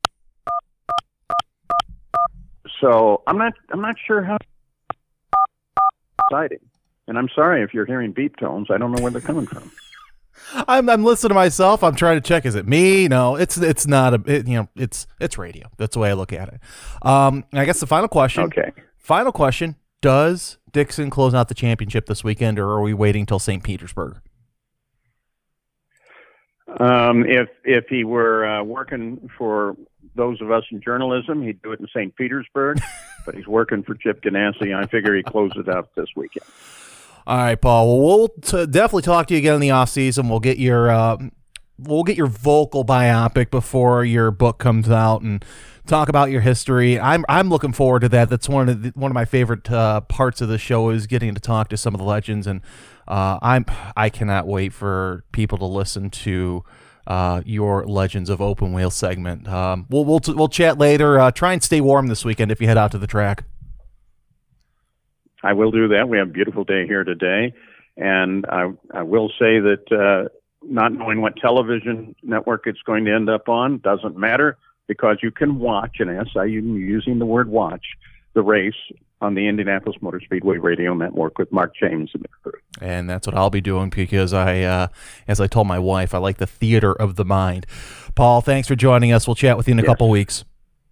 So I'm not sure how exciting. And I'm sorry if you're hearing beep tones. I don't know where they're coming from. I'm listening to myself. I'm trying to check. Is it me? No, it's not it's radio. That's the way I look at it. I guess the final question. Okay. Final question: does Dixon close out the championship this weekend, or are we waiting till St. Petersburg? If he were working for those of us in journalism, he'd do it in St. Petersburg, but he's working for Chip Ganassi. I figure he closes it out this weekend. All right, Paul. Well, we'll definitely talk to you again in the off season. We'll get your vocal biopic before your book comes out and talk about your history. I'm looking forward to that. That's one of my favorite parts of the show is getting to talk to some of the legends, and I cannot wait for people to listen to your Legends of Open Wheel segment. We'll chat later. Try and stay warm this weekend if you head out to the track. I will do that. We have a beautiful day here today, and I will say that not knowing what television network it's going to end up on doesn't matter, because you can watch, and yes, I'm using the word watch, the race on the Indianapolis Motor Speedway Radio Network with Mark James and the crew. And that's what I'll be doing, because as I told my wife, I like the theater of the mind. Paul, thanks for joining us. We'll chat with you in a couple weeks.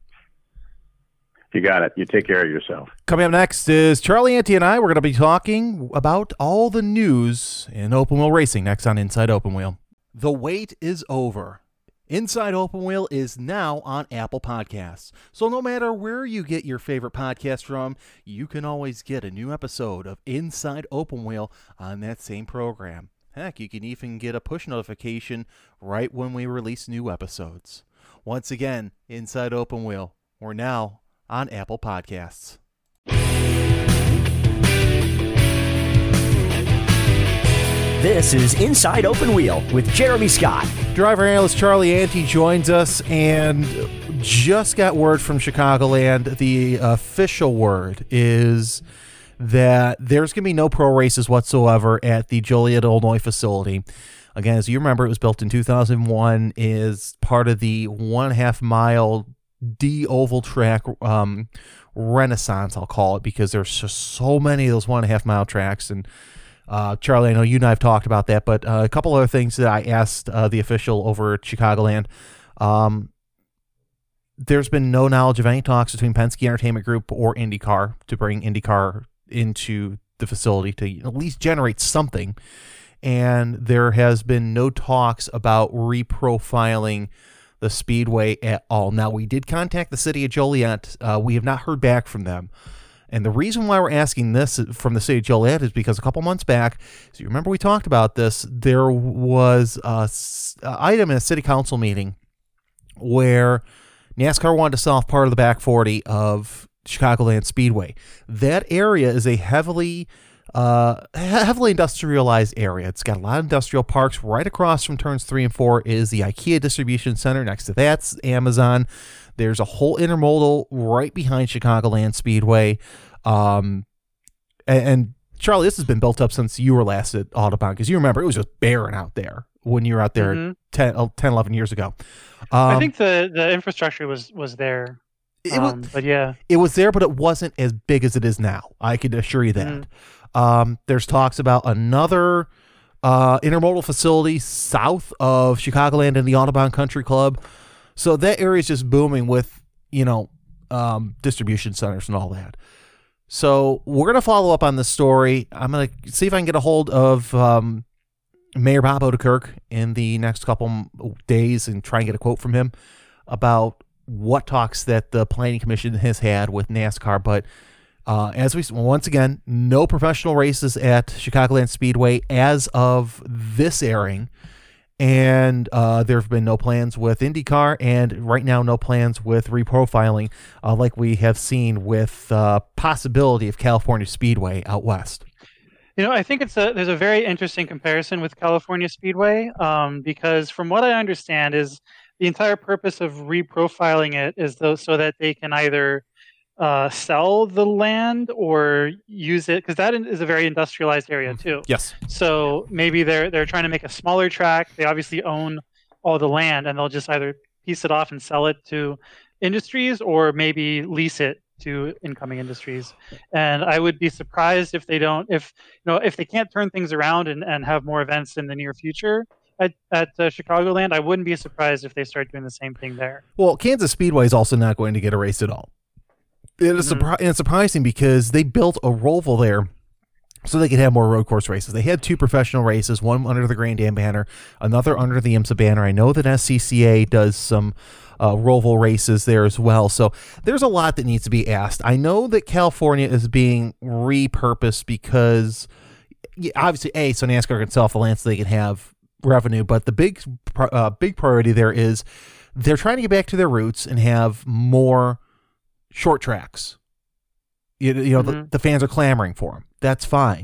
You got it. You take care of yourself. Coming up next is Charlie Ante and I. We're going to be talking about all the news in open wheel racing next on Inside Open Wheel. The wait is over. Inside Open Wheel is now on Apple Podcasts. So no matter where you get your favorite podcast from, you can always get a new episode of Inside Open Wheel on that same program. Heck, you can even get a push notification right when we release new episodes. Once again, Inside Open Wheel, we're now on Apple Podcasts. This is Inside Open Wheel with Jeremy Scott. Driver analyst Charlie Ante joins us, and just got word from Chicagoland. The official word is that there's going to be no pro races whatsoever at the Joliet, Illinois facility. Again, as you remember, it was built in 2001, is part of the 1.5 mile D-oval track renaissance, I'll call it, because there's just so many of those 1.5 mile tracks. And Charlie, I know you and I have talked about that, but a couple other things that I asked the official over at Chicagoland. There's been no knowledge of any talks between Penske Entertainment Group or IndyCar to bring IndyCar into the facility to at least generate something. And there has been no talks about reprofiling the Speedway at all. Now, we did contact the city of Joliet. We have not heard back from them. And the reason why we're asking this from the city of Joliet is because a couple months back, so you remember we talked about this, there was an item in a city council meeting where NASCAR wanted to sell off part of the back 40 of Chicagoland Speedway. That area is a heavily industrialized area. It's got a lot of industrial parks. Right across from turns 3 and 4 is the IKEA distribution center. Next to that's Amazon. There's a whole intermodal right behind Chicagoland Speedway. And Charlie, this has been built up since you were last at Audubon, because you remember it was just barren out there when you were out there 10, 11 years ago. I think the infrastructure was there. But yeah, it was there, but it wasn't as big as it is now. I can assure you that. There's talks about another intermodal facility south of Chicagoland and the Audubon Country Club. So that area is just booming with, distribution centers and all that. So we're going to follow up on this story. I'm going to see if I can get a hold of Mayor Bob Odenkirk in the next couple days and try and get a quote from him about what talks that the Planning Commission has had with NASCAR. But once again, no professional races at Chicagoland Speedway as of this airing. And there have been no plans with IndyCar, and right now no plans with reprofiling like we have seen with possibility of California Speedway out west. I think there's a very interesting comparison with California Speedway because from what I understand is the entire purpose of reprofiling it is so that they can either sell the land or use it, because that is a very industrialized area too. Yes. So maybe they're trying to make a smaller track. They obviously own all the land, and they'll just either piece it off and sell it to industries, or maybe lease it to incoming industries. And I would be surprised if they don't, if they can't turn things around and have more events in the near future at Chicagoland. I wouldn't be surprised if they start doing the same thing there. Well, Kansas Speedway is also not going to get a race at all. It is it's surprising because they built a roval there so they could have more road course races. They had 2 professional races, one under the Grand Am banner, another under the IMSA banner. I know that SCCA does some roval races there as well. So there's a lot that needs to be asked. I know that California is being repurposed because obviously, so NASCAR can sell off the land so they can have revenue. But the big priority there is they're trying to get back to their roots and have more short tracks. The fans are clamoring for them. That's fine.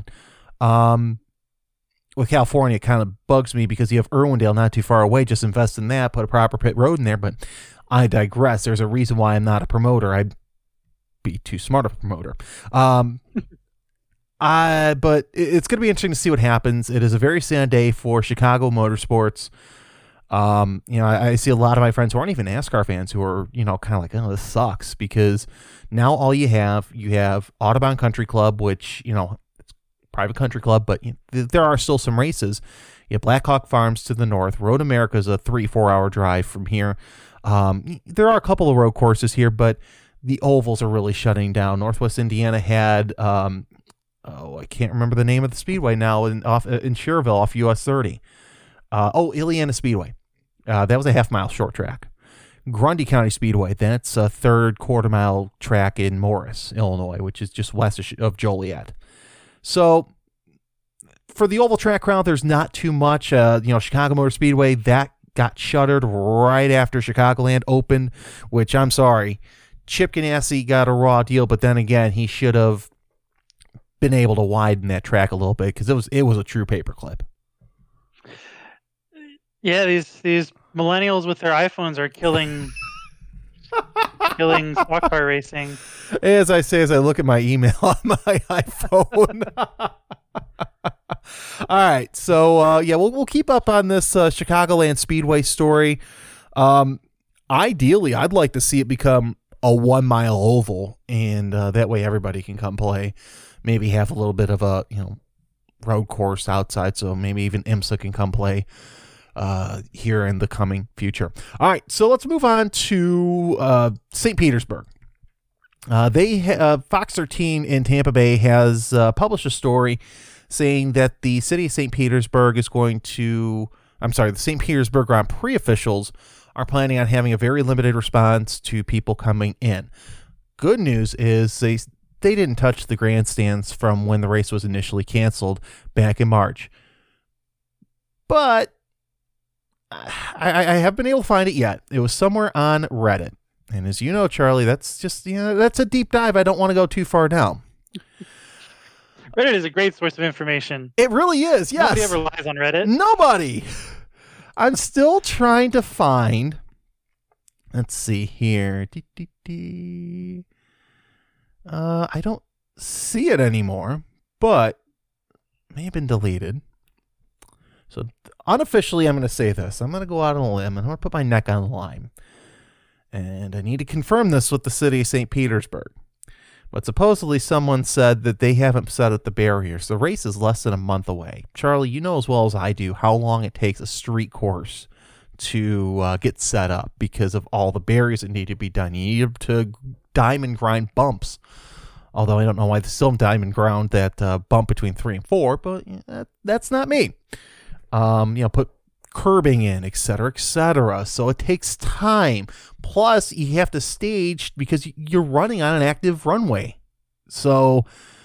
With California, it kind of bugs me because you have Irwindale not too far away. Just invest in that, put a proper pit road in there. But I digress. There's a reason why I'm not a promoter. I'd be too smart of a promoter. But it's going to be interesting to see what happens. It is a very sad day for Chicago motorsports. I see a lot of my friends who aren't even NASCAR fans who are, kind of like, oh, this sucks, because now all you have Audubon Country Club, which, it's a private country club, but there are still some races. You have Blackhawk Farms to the north. Road America is a 3-4 hour drive from here. There are a couple of road courses here, but the ovals are really shutting down. Northwest Indiana had, I can't remember the name of the speedway now, in Schererville off US 30. Illiana Speedway. That was a 1/2 mile short track. Grundy County Speedway, that's a 1/3 mile track in Morris, Illinois, which is just west of Joliet. So for the oval track crowd, there's not too much. Chicago Motor Speedway, that got shuttered right after Chicagoland opened, which I'm sorry. Chip Ganassi got a raw deal, but then again, he should have been able to widen that track a little bit because it was a true paperclip. Yeah, these millennials with their iPhones are killing stock car racing. As I say, as I look at my email on my iPhone. All right, so we'll keep up on this Chicagoland Speedway story. Ideally, I'd like to see it become a 1 mile oval, and that way everybody can come play. Maybe have a little bit of a road course outside, so maybe even IMSA can come play here in the coming future. All right, so let's move on to St. Petersburg. Fox 13 in Tampa Bay has published a story saying that the city of St. Petersburg the St. Petersburg Grand Prix officials are planning on having a very limited response to people coming in. Good news is they didn't touch the grandstands from when the race was initially canceled back in March. But I haven't been able to find it yet. It was somewhere on Reddit. And as you know, Charlie, that's just, that's a deep dive I don't want to go too far down. Reddit is a great source of information. It really is, yes. Nobody ever lies on Reddit. Nobody. I'm still trying to find. Let's see here. I don't see it anymore, but it may have been deleted. So unofficially, I'm going to say this. I'm going to go out on a limb, and I'm going to put my neck on the line. And I need to confirm this with the city of St. Petersburg. But supposedly someone said that they haven't set up the barriers. The race is less than a month away. Charlie, you know as well as I do how long it takes a street course to get set up because of all the barriers that need to be done. You need to diamond grind bumps. Although I don't know why they still diamond ground that bump between 3 and 4, but that's not me. Put curbing in, etc., etc. So it takes time. Plus, you have to stage because you're running on an active runway. So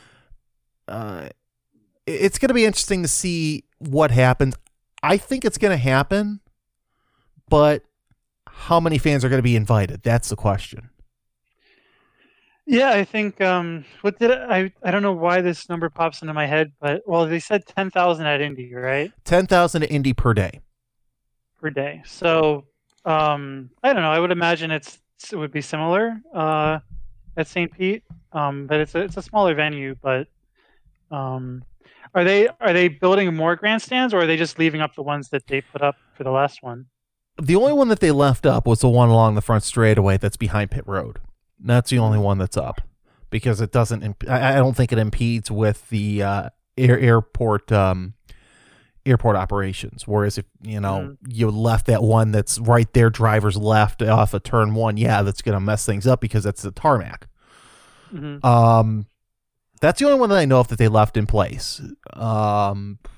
it's going to be interesting to see what happens. I think it's going to happen, but how many fans are going to be invited? That's the question. Yeah, I think I don't know why this number pops into my head, but they said 10,000 at Indy, right? 10,000 at Indy per day. Per day. So I don't know. I would imagine it would be similar at St. Pete, but it's a smaller venue. But are they building more grandstands, or are they just leaving up the ones that they put up for the last one? The only one that they left up was the one along the front straightaway that's behind pit road. That's the only one that's up because it doesn't. I don't think it impedes with the airport operations. Whereas if you left that one that's right there, driver's left off of turn 1, that's going to mess things up because that's the tarmac. Mm-hmm. That's the only one that I know of that they left in place. I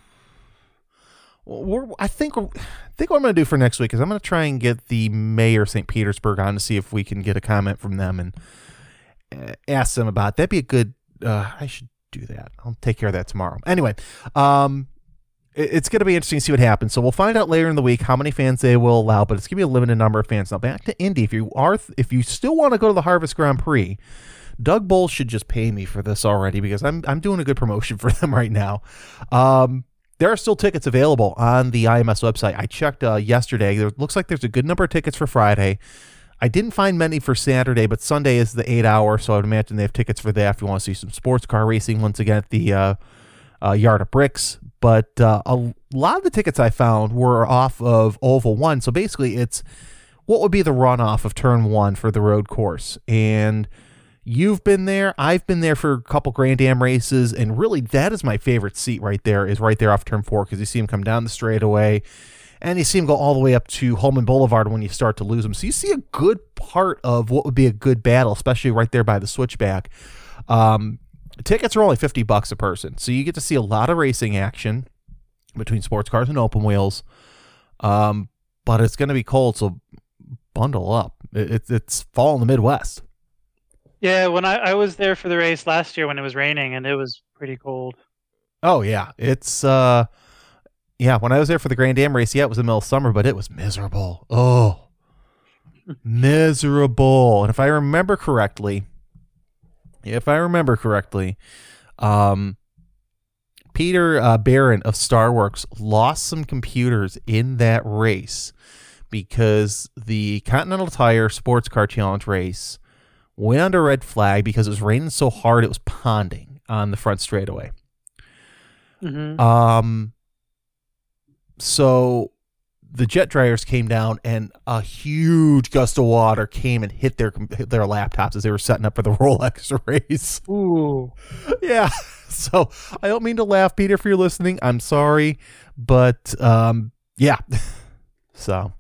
think what I'm going to do for next week is I'm going to try and get the mayor of St. Petersburg on to see if we can get a comment from them and ask them about it. That'd be a good. I should do that. I'll take care of that tomorrow. Anyway, it's going to be interesting to see what happens. So we'll find out later in the week how many fans they will allow, but it's going to be a limited number of fans. Now back to Indy. If you still want to go to the Harvest Grand Prix, Doug Boles should just pay me for this already because I'm doing a good promotion for them right now. There are still tickets available on the IMS website. I checked yesterday. There looks like there's a good number of tickets for Friday. I didn't find many for Saturday, but Sunday is the 8-hour, so I would imagine they have tickets for that if you want to see some sports car racing once again at the Yard of Bricks. But a lot of the tickets I found were off of Oval 1, so basically it's what would be the runoff of Turn 1 for the road course. And you've been there. I've been there for a couple Grand Am races, and really that is my favorite seat right there, is right there off Turn 4 because you see him come down the straightaway, and you see him go all the way up to Holman Boulevard when you start to lose him. So you see a good part of what would be a good battle, especially right there by the switchback. Tickets are only $50 a person, so you get to see a lot of racing action between sports cars and open wheels. But it's going to be cold, so bundle up. It's fall in the Midwest. Yeah, when I was there for the race last year when it was raining and it was pretty cold. Oh yeah, it's when I was there for the Grand Am race, it was in the middle of summer, but it was miserable. Oh, miserable. And if I remember correctly, Peter Barron of Starworks lost some computers in that race because the Continental Tire Sports Car Challenge race went under red flag because it was raining so hard it was ponding on the front straightaway. Mm-hmm. So the jet dryers came down and a huge gust of water came and hit their laptops as they were setting up for the Rolex race. Ooh. Yeah. So I don't mean to laugh, Peter, if you're listening. I'm sorry. But yeah. So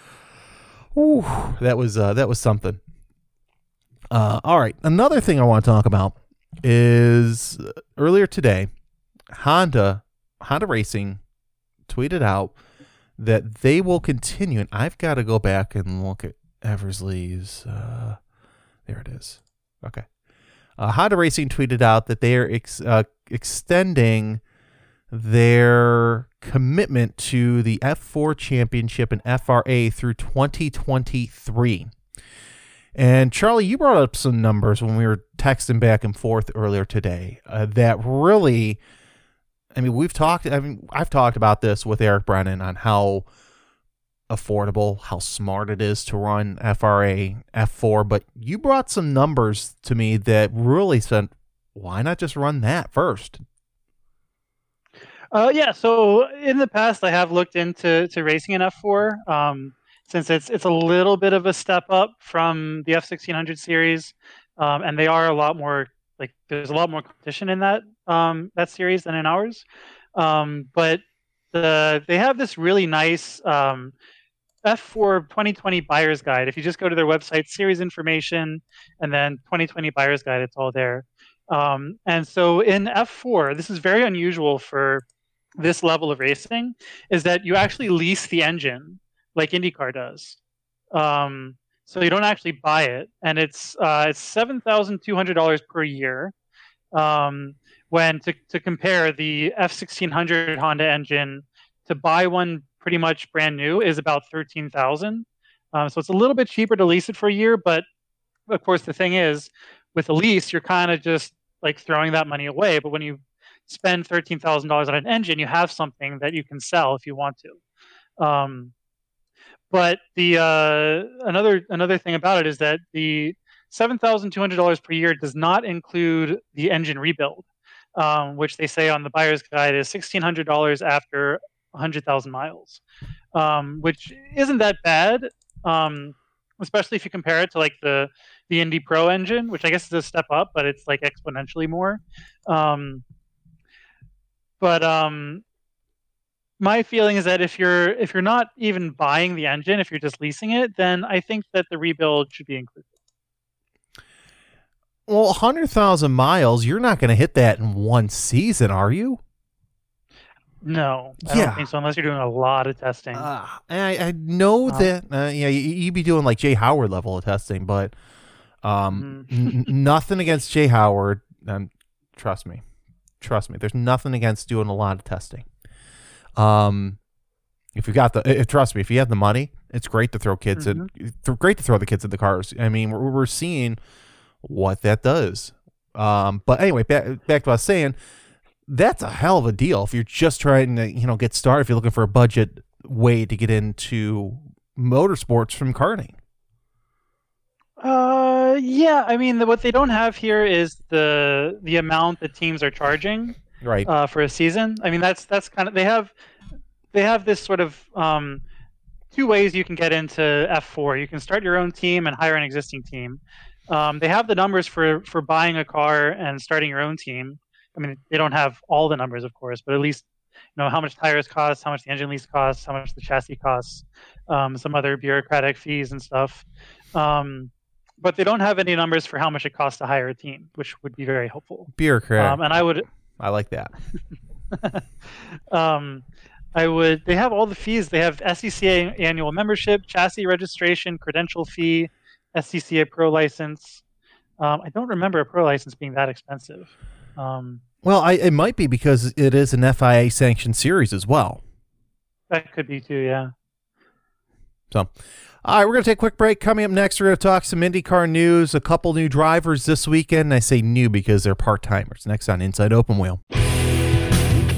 that was something. All right. Another thing I want to talk about is earlier today, Honda Racing tweeted out that they will continue, and I've got to go back and look at Eversley's. There it is. Okay. Honda Racing tweeted out that they are extending their commitment to the F4 Championship and FRA through 2023. And Charlie, you brought up some numbers when we were texting back and forth earlier today that really, I've talked about this with Eric Brennan on how affordable, how smart it is to run FRA, F4, but you brought some numbers to me that really said, why not just run that first? Yeah, so in the past I have looked into racing in F4. Since it's a little bit of a step up from the F1600 series, and they are a lot more, like, there's a lot more competition in that series than in ours. But they have this really nice F4 2020 buyer's guide. If you just go to their website, series information, and then 2020 buyer's guide, it's all there. And so in F4, this is very unusual for this level of racing, is that you actually lease the engine like IndyCar does. So you don't actually buy it, and it's $7,200 per year. When to compare the F1600 Honda engine, to buy one pretty much brand new is about $13,000. So it's a little bit cheaper to lease it for a year, but of course the thing is, with a lease, you're kind of just like throwing that money away. But when you spend $13,000 on an engine, you have something that you can sell if you want to. But the another thing about it is that the $7,200 per year does not include the engine rebuild, which they say on the buyer's guide is $1,600 after 100,000 miles, which isn't that bad, especially if you compare it to like the Indy Pro engine, which I guess is a step up, but it's like exponentially more. My feeling is that if you're not even buying the engine, if you're just leasing it, then I think that the rebuild should be included. Well, 100,000 miles, you're not going to hit that in one season, are you? No, I don't think so, unless you're doing a lot of testing. I know that, you'd be doing like Jay Howard level of testing, but nothing against Jay Howard. Trust me, there's nothing against doing a lot of testing. If you got trust me, if you have the money, it's great to throw kids great to throw the kids in the cars. I mean, we're seeing what that does. But anyway, back to what I was saying, that's a hell of a deal if you're just trying to, get started, if you're looking for a budget way to get into motorsports from karting. Yeah, I mean, what they don't have here is the amount that teams are charging. Right. For a season. I mean, that's kind of, they have this sort of two ways you can get into F4. You can start your own team and hire an existing team. They have the numbers for buying a car and starting your own team. I mean, they don't have all the numbers, of course, but at least how much tires cost, how much the engine lease costs, how much the chassis costs, some other bureaucratic fees and stuff. But they don't have any numbers for how much it costs to hire a team, which would be very helpful. Bureaucratic. And I like that. They have all the fees. They have SCCA annual membership, chassis registration, credential fee, SCCA Pro license. I don't remember a Pro license being that expensive. Well, it might be because it is an FIA sanctioned series as well. That could be too, yeah. So, all right, we're going to take a quick break. Coming up next, we're going to talk some IndyCar news, a couple new drivers this weekend. I say new because they're part-timers. Next on Inside Open Wheel.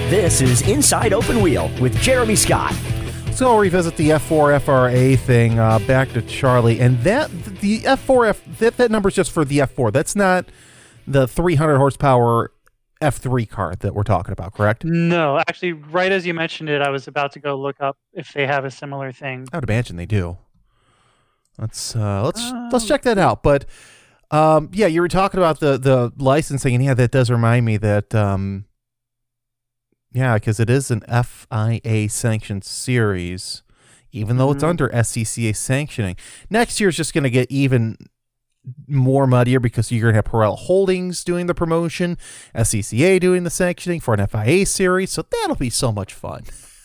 This is Inside Open Wheel with Jeremy Scott. So I'll revisit the F4 FRA thing. Back to Charlie, and the F4 that number's just for the F4. That's not the 300 horsepower F3 car that we're talking about, correct? No, actually, right as you mentioned it, I was about to go look up if they have a similar thing. I would imagine they do. Let's check that out. But yeah, you were talking about the licensing, and yeah, that does remind me that yeah, because it is an FIA sanctioned series, even though it's under SCCA sanctioning. Next year is just going to get even more muddier because you're going to have Pirelli Holdings doing the promotion, SCCA doing the sanctioning for an FIA series, so that'll be so much fun.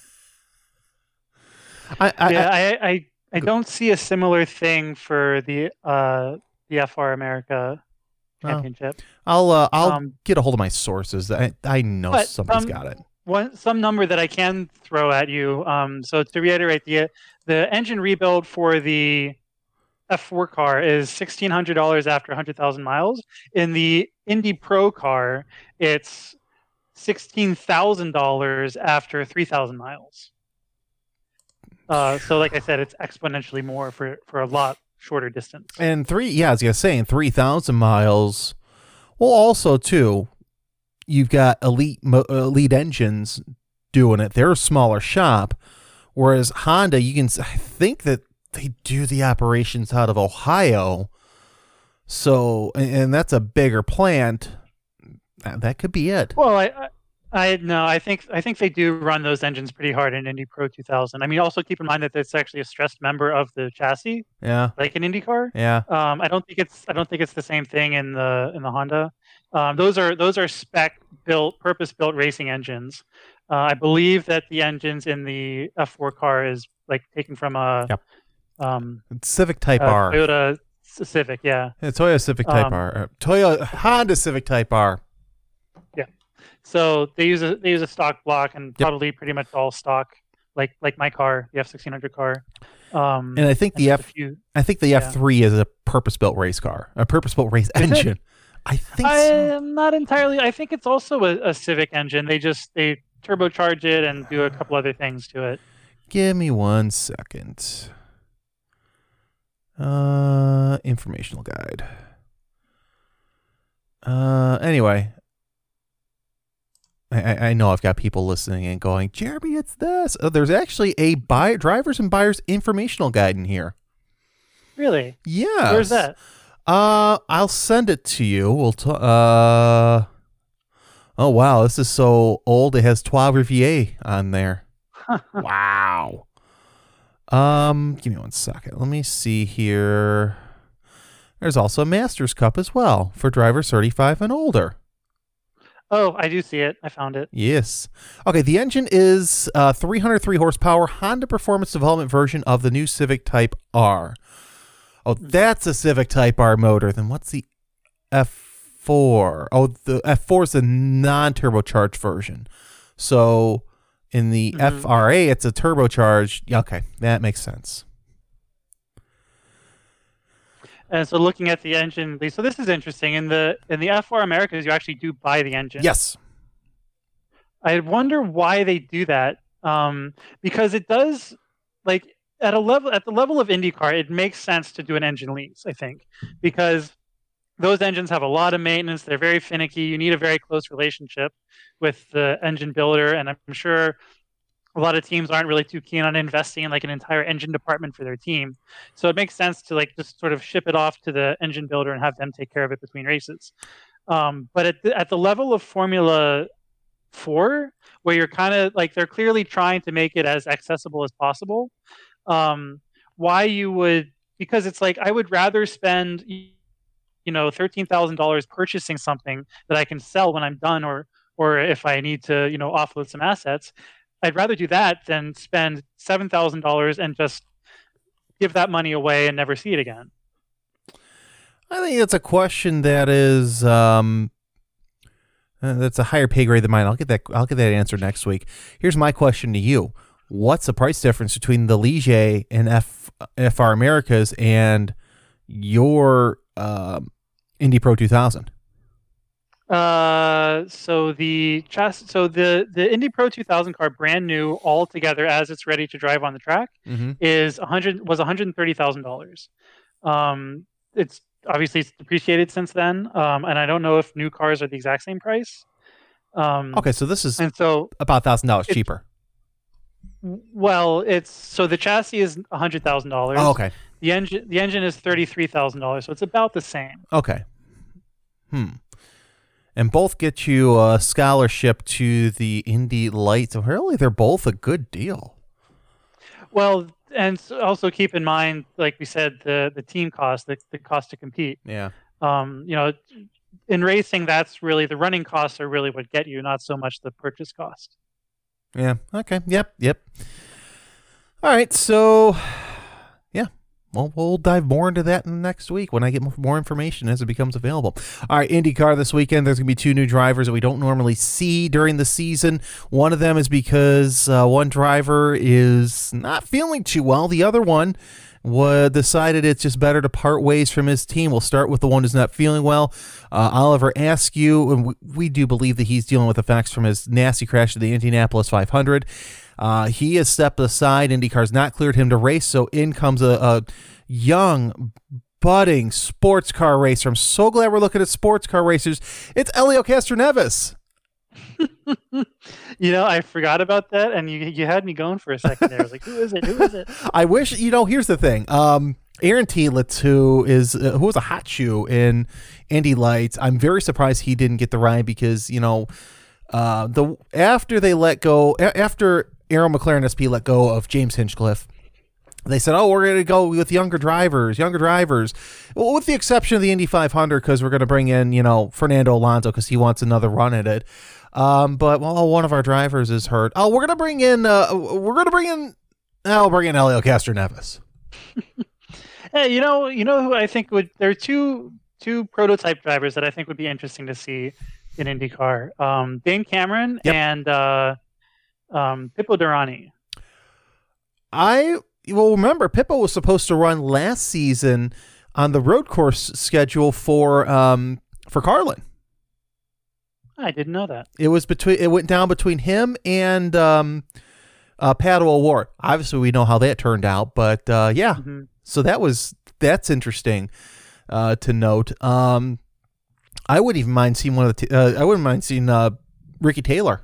I don't see a similar thing for the FR America Championship. I'll get a hold of my sources. I know somebody's got it. Some number that I can throw at you. So to reiterate, the engine rebuild for the F4 car is $1,600 after 100,000 miles. In the Indy Pro car, it's $16,000 after 3,000 miles. So like I said, it's exponentially more for a lot shorter distance. And I was gonna say, in 3,000 miles. Well, also too, you've got elite engines doing it. They're a smaller shop, whereas Honda, I think that they do the operations out of Ohio. So, and that's a bigger plant. That could be it. Well, I think they do run those engines pretty hard in Indy Pro 2000. I mean, also keep in mind that it's actually a stressed member of the chassis. Yeah. Like an Indy car. Yeah. I don't think it's the same thing in the Honda. Those are purpose built racing engines. I believe that the engines in the F4 car is like taken from a Civic Type R. Toyota Civic, yeah. Toyota Civic Type R. Honda Civic Type R. Yeah. So they use a stock block and probably pretty much all stock, like my car, the F1600 car. And I think the F3 is a purpose built race car, a purpose built race engine. I think so. I'm not entirely. I think it's also a Civic engine. They turbocharge it and do a couple other things to it. Give me 1 second. Informational guide. Anyway, I know I've got people listening and going, Jeremy, it's this. Oh, there's actually a drivers and buyers informational guide in here. Really? Yeah. Where's that? I'll send it to you. Oh wow, this is so old. It has Trois Rivières on there. Wow. Give me 1 second. Let me see here. There's also a Masters Cup as well for drivers 35 and older. Oh, I do see it. I found it. Yes. Okay, the engine is 303 horsepower Honda Performance Development version of the new Civic Type R. Oh, that's a Civic Type R motor. Then what's the F4? Oh, the F4 is a non-turbocharged version. So in the FRA, it's a turbocharged. Okay, that makes sense. And so looking at the engine, so this is interesting. In the F4 Americas, you actually do buy the engine. Yes. I wonder why they do that. Because it does, like, at the level of IndyCar, it makes sense to do an engine lease, I think, because those engines have a lot of maintenance. They're very finicky. You need a very close relationship with the engine builder, and I'm sure a lot of teams aren't really too keen on investing in like an entire engine department for their team. So it makes sense to like just sort of ship it off to the engine builder and have them take care of it between races. But at the level of Formula 4, where you're kind of like they're clearly trying to make it as accessible as possible. Why you would, because it's like I would rather spend $13,000 purchasing something that I can sell when I'm done, or if I need to offload some assets. I'd rather do that than spend $7,000 and just give that money away and never see it again. I think that's a question that is that's a higher pay grade than mine. I'll get that answer next week. Here's my question to you: what's the price difference between the Ligier and FR Americas and your Indy Pro 2000? So the Indy Pro 2000 car, brand new, all together as it's ready to drive on the track, was $130,000. It's obviously depreciated since then, and I don't know if new cars are the exact same price. Okay, so this is about $1,000 cheaper. Well, the chassis is $100,000. Oh, okay. The engine is $33,000, so it's about the same. Okay. And both get you a scholarship to the Indy Lights. Apparently, they're both a good deal. Well, and also keep in mind, like we said, the team cost, the cost to compete. Yeah. In racing, that's really the running costs are really what get you, not so much the purchase cost. Yeah. Okay. Yep. All right. So, yeah. Well, we'll dive more into that next week when I get more information as it becomes available. All right, IndyCar this weekend, there's going to be 2 new drivers that we don't normally see during the season. One of them is because one driver is not feeling too well. The other one decided it's just better to part ways from his team. We'll start with the one who's not feeling well. Oliver Askew, and we do believe that he's dealing with effects from his nasty crash at the Indianapolis 500. He has stepped aside. IndyCar's not cleared him to race, so in comes a young, budding sports car racer. I'm so glad we're looking at sports car racers. It's Helio Castroneves. I forgot about that, and you had me going for a second there. I was like, who is it? I wish, here's the thing. Aaron Telitz, who was a hot shoe in Indy Lights, I'm very surprised he didn't get the ride because, after Arrow McLaren SP let go of James Hinchcliffe, they said, we're going to go with younger drivers. Well, with the exception of the Indy 500, because we're going to bring in, Fernando Alonso because he wants another run at it. But one of our drivers is hurt. We're going to bring in Helio Castroneves. Hey, who I think there are two prototype drivers that I think would be interesting to see in IndyCar. Dane Cameron and Pippo Durrani. Remember, Pippo was supposed to run last season on the road course schedule for Carlin. I didn't know that. It went down between him and Pato O'Ward. Obviously, we know how that turned out, but yeah. Mm-hmm. So that's interesting to note. I wouldn't even mind seeing I wouldn't mind seeing Ricky Taylor.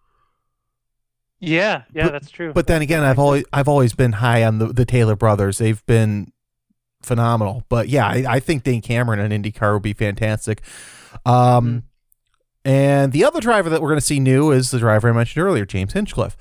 Yeah, that's true. But then again, I've always been high on the Taylor brothers. They've been phenomenal. But yeah, I think Dane Cameron in IndyCar would be fantastic. And the other driver that we're going to see new is the driver I mentioned earlier, James Hinchcliffe.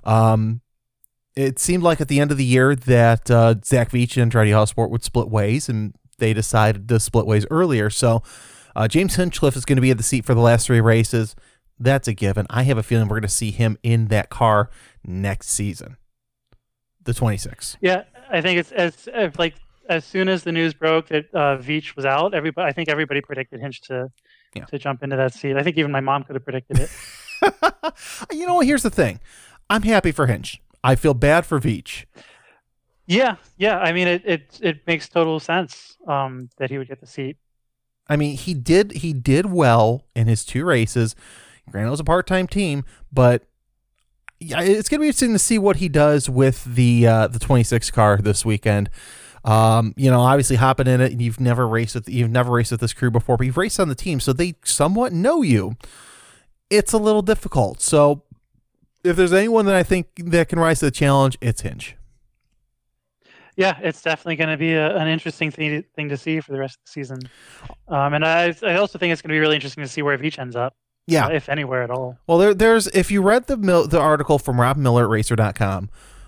It seemed like at the end of the year that Zach Veach and Andretti Autosport would split ways, and they decided to split ways earlier. So James Hinchcliffe is going to be at the seat for the last 3 races. That's a given. I have a feeling we're going to see him in that car next season, the 26. Yeah, I think it's as soon as the news broke that Veach was out, I think everybody predicted Hinch to jump into that seat. I think even my mom could have predicted it. Here's the thing. I'm happy for Hinch. I feel bad for Veach. Yeah. I mean, it makes total sense that he would get the seat. I mean, he did well in his 2 races. Granted, it was a part-time team, but it's going to be interesting to see what he does with the 26 car this weekend. Obviously hopping in it, and you've never raced with this crew before, but you've raced on the team, so they somewhat know you. It's a little difficult. So if there's anyone that I think that can rise to the challenge, it's Hinch. Yeah, it's definitely going to be an interesting thing to see for the rest of the season. And I also think it's going to be really interesting to see where Veach ends up. Yeah. If anywhere at all. Well, there's if you read the article from Rob Miller at Racer.com,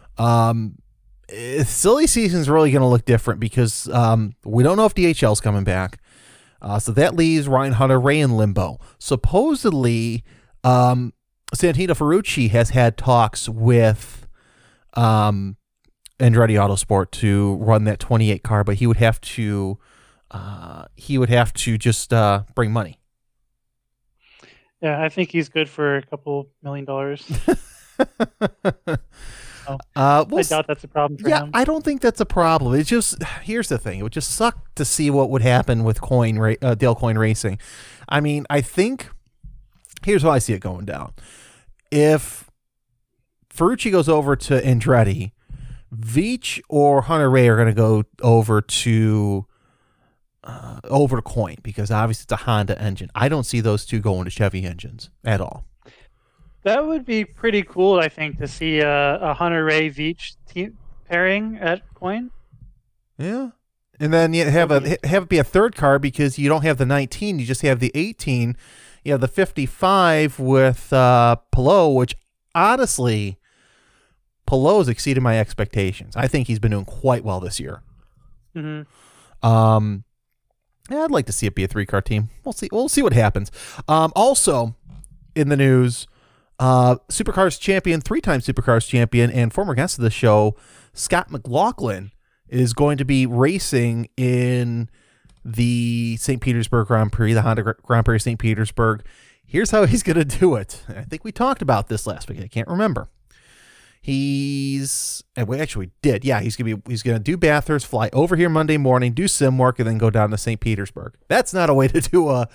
silly season's really going to look different because we don't know if DHL's coming back. So that leaves Ryan Hunter-Reay in limbo. Supposedly, Santino Ferrucci has had talks with Andretti Autosport to run that 28 car, but he would have to just bring money. Yeah, I think he's good for a couple $1 million. I doubt that's a problem for him. I don't think that's a problem. It's just, here's the thing. It would just suck to see what would happen with Dale Coyne Racing. I mean, I think here's how I see it going down. If Ferrucci goes over to Andretti, Veach or Hunter Ray are going to go over to Coyne, because obviously it's a Honda engine. I don't see those two going to Chevy engines at all. That would be pretty cool, I think, to see a Hunter Ray Veach team pairing at Coyne. Yeah. And then you have it be a third car, because you don't have the 19, you just have the 18. You have the 55 with Palou, which honestly, Palou's exceeded my expectations. I think he's been doing quite well this year. Mm-hmm. Yeah, I'd like to see it be a 3-car team. We'll see what happens. Also in the news, Supercars champion, 3-time Supercars champion, and former guest of the show, Scott McLaughlin, is going to be racing in the St. Petersburg Grand Prix, the Honda Grand Prix St. Petersburg. Here's how he's going to do it. I think we talked about this last week. I can't remember. We actually did. Yeah, he's going to do Bathurst, fly over here Monday morning, do sim work, and then go down to St. Petersburg. That's not a way to do a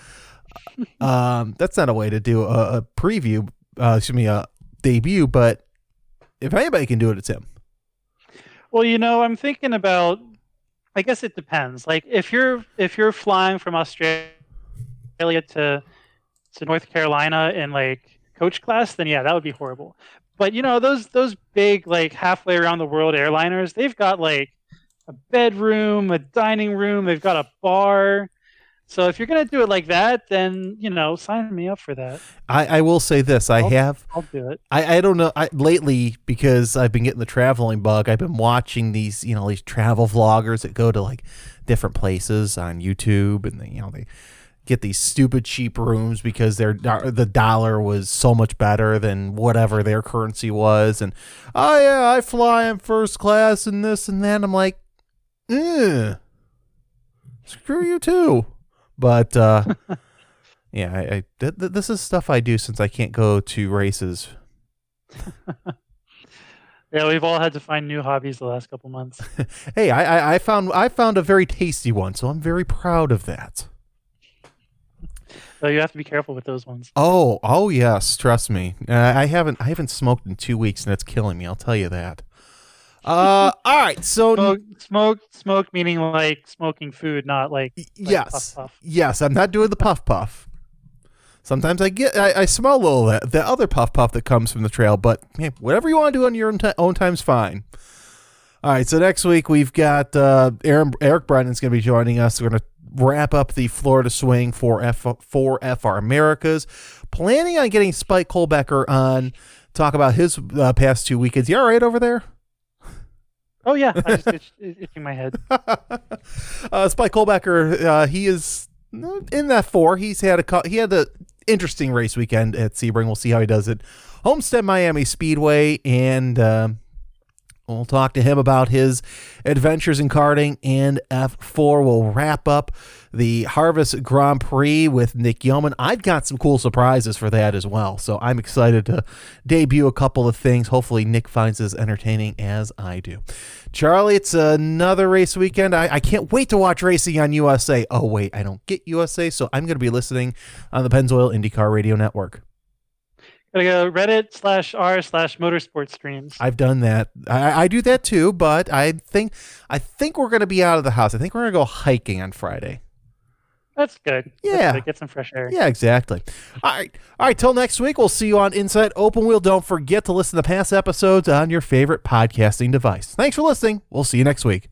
preview. A debut. But if anybody can do it, it's him. Well, I'm thinking about. I guess it depends. Like if you're flying from Australia to North Carolina in like coach class, then yeah, that would be horrible. But those big like halfway around the world airliners, they've got like a bedroom, a dining room, they've got a bar. So if you're gonna do it like that, then sign me up for that. I will say this: I'll do it. I don't know. Lately, because I've been getting the traveling bug, I've been watching these these travel vloggers that go to like different places on YouTube, and they get these stupid cheap rooms because the dollar was so much better than whatever their currency was, and I fly in first class and this and that. I'm like, screw you too. But yeah, this is stuff I do since I can't go to races. Yeah, we've all had to find new hobbies the last couple months. Hey, I found a very tasty one, so I'm very proud of that. So you have to be careful with those ones. Oh yes, trust me. I haven't smoked in 2 weeks, and it's killing me. I'll tell you that. All right, so smoke meaning like smoking food, not like yes, puff. Yes. I'm not doing the puff. Sometimes I smell a little of the other puff that comes from the trail, but hey, whatever you want to do on your own time's fine. All right, so next week we've got Eric Brennan's going to be joining us. We're going to wrap up the Florida swing for FR Americas. Planning on getting Spike Kolbecker on, talk about his past 2 weekends. You all right over there? Oh yeah, I just itching my head. Spike Kolbecker, he is in that 4. He had an interesting race weekend at Sebring. We'll see how he does it. Homestead Miami Speedway, and we'll talk to him about his adventures in karting. And F4 will wrap up the Harvest Grand Prix with Nick Yeoman. I've got some cool surprises for that as well, so I'm excited to debut a couple of things. Hopefully Nick finds as entertaining as I do. Charlie, it's another race weekend. I can't wait to watch racing on USA. Oh wait, I don't get USA, so I'm going to be listening on the Pennzoil IndyCar Radio Network. Gotta go Reddit/r/motorsports streams. I've done that. I do that too, but I think we're going to be out of the house. I think we're going to go hiking on Friday. That's good. Yeah. That's good. Get some fresh air. Yeah, exactly. All right. Till next week, we'll see you on Inside Open Wheel. Don't forget to listen to past episodes on your favorite podcasting device. Thanks for listening. We'll see you next week.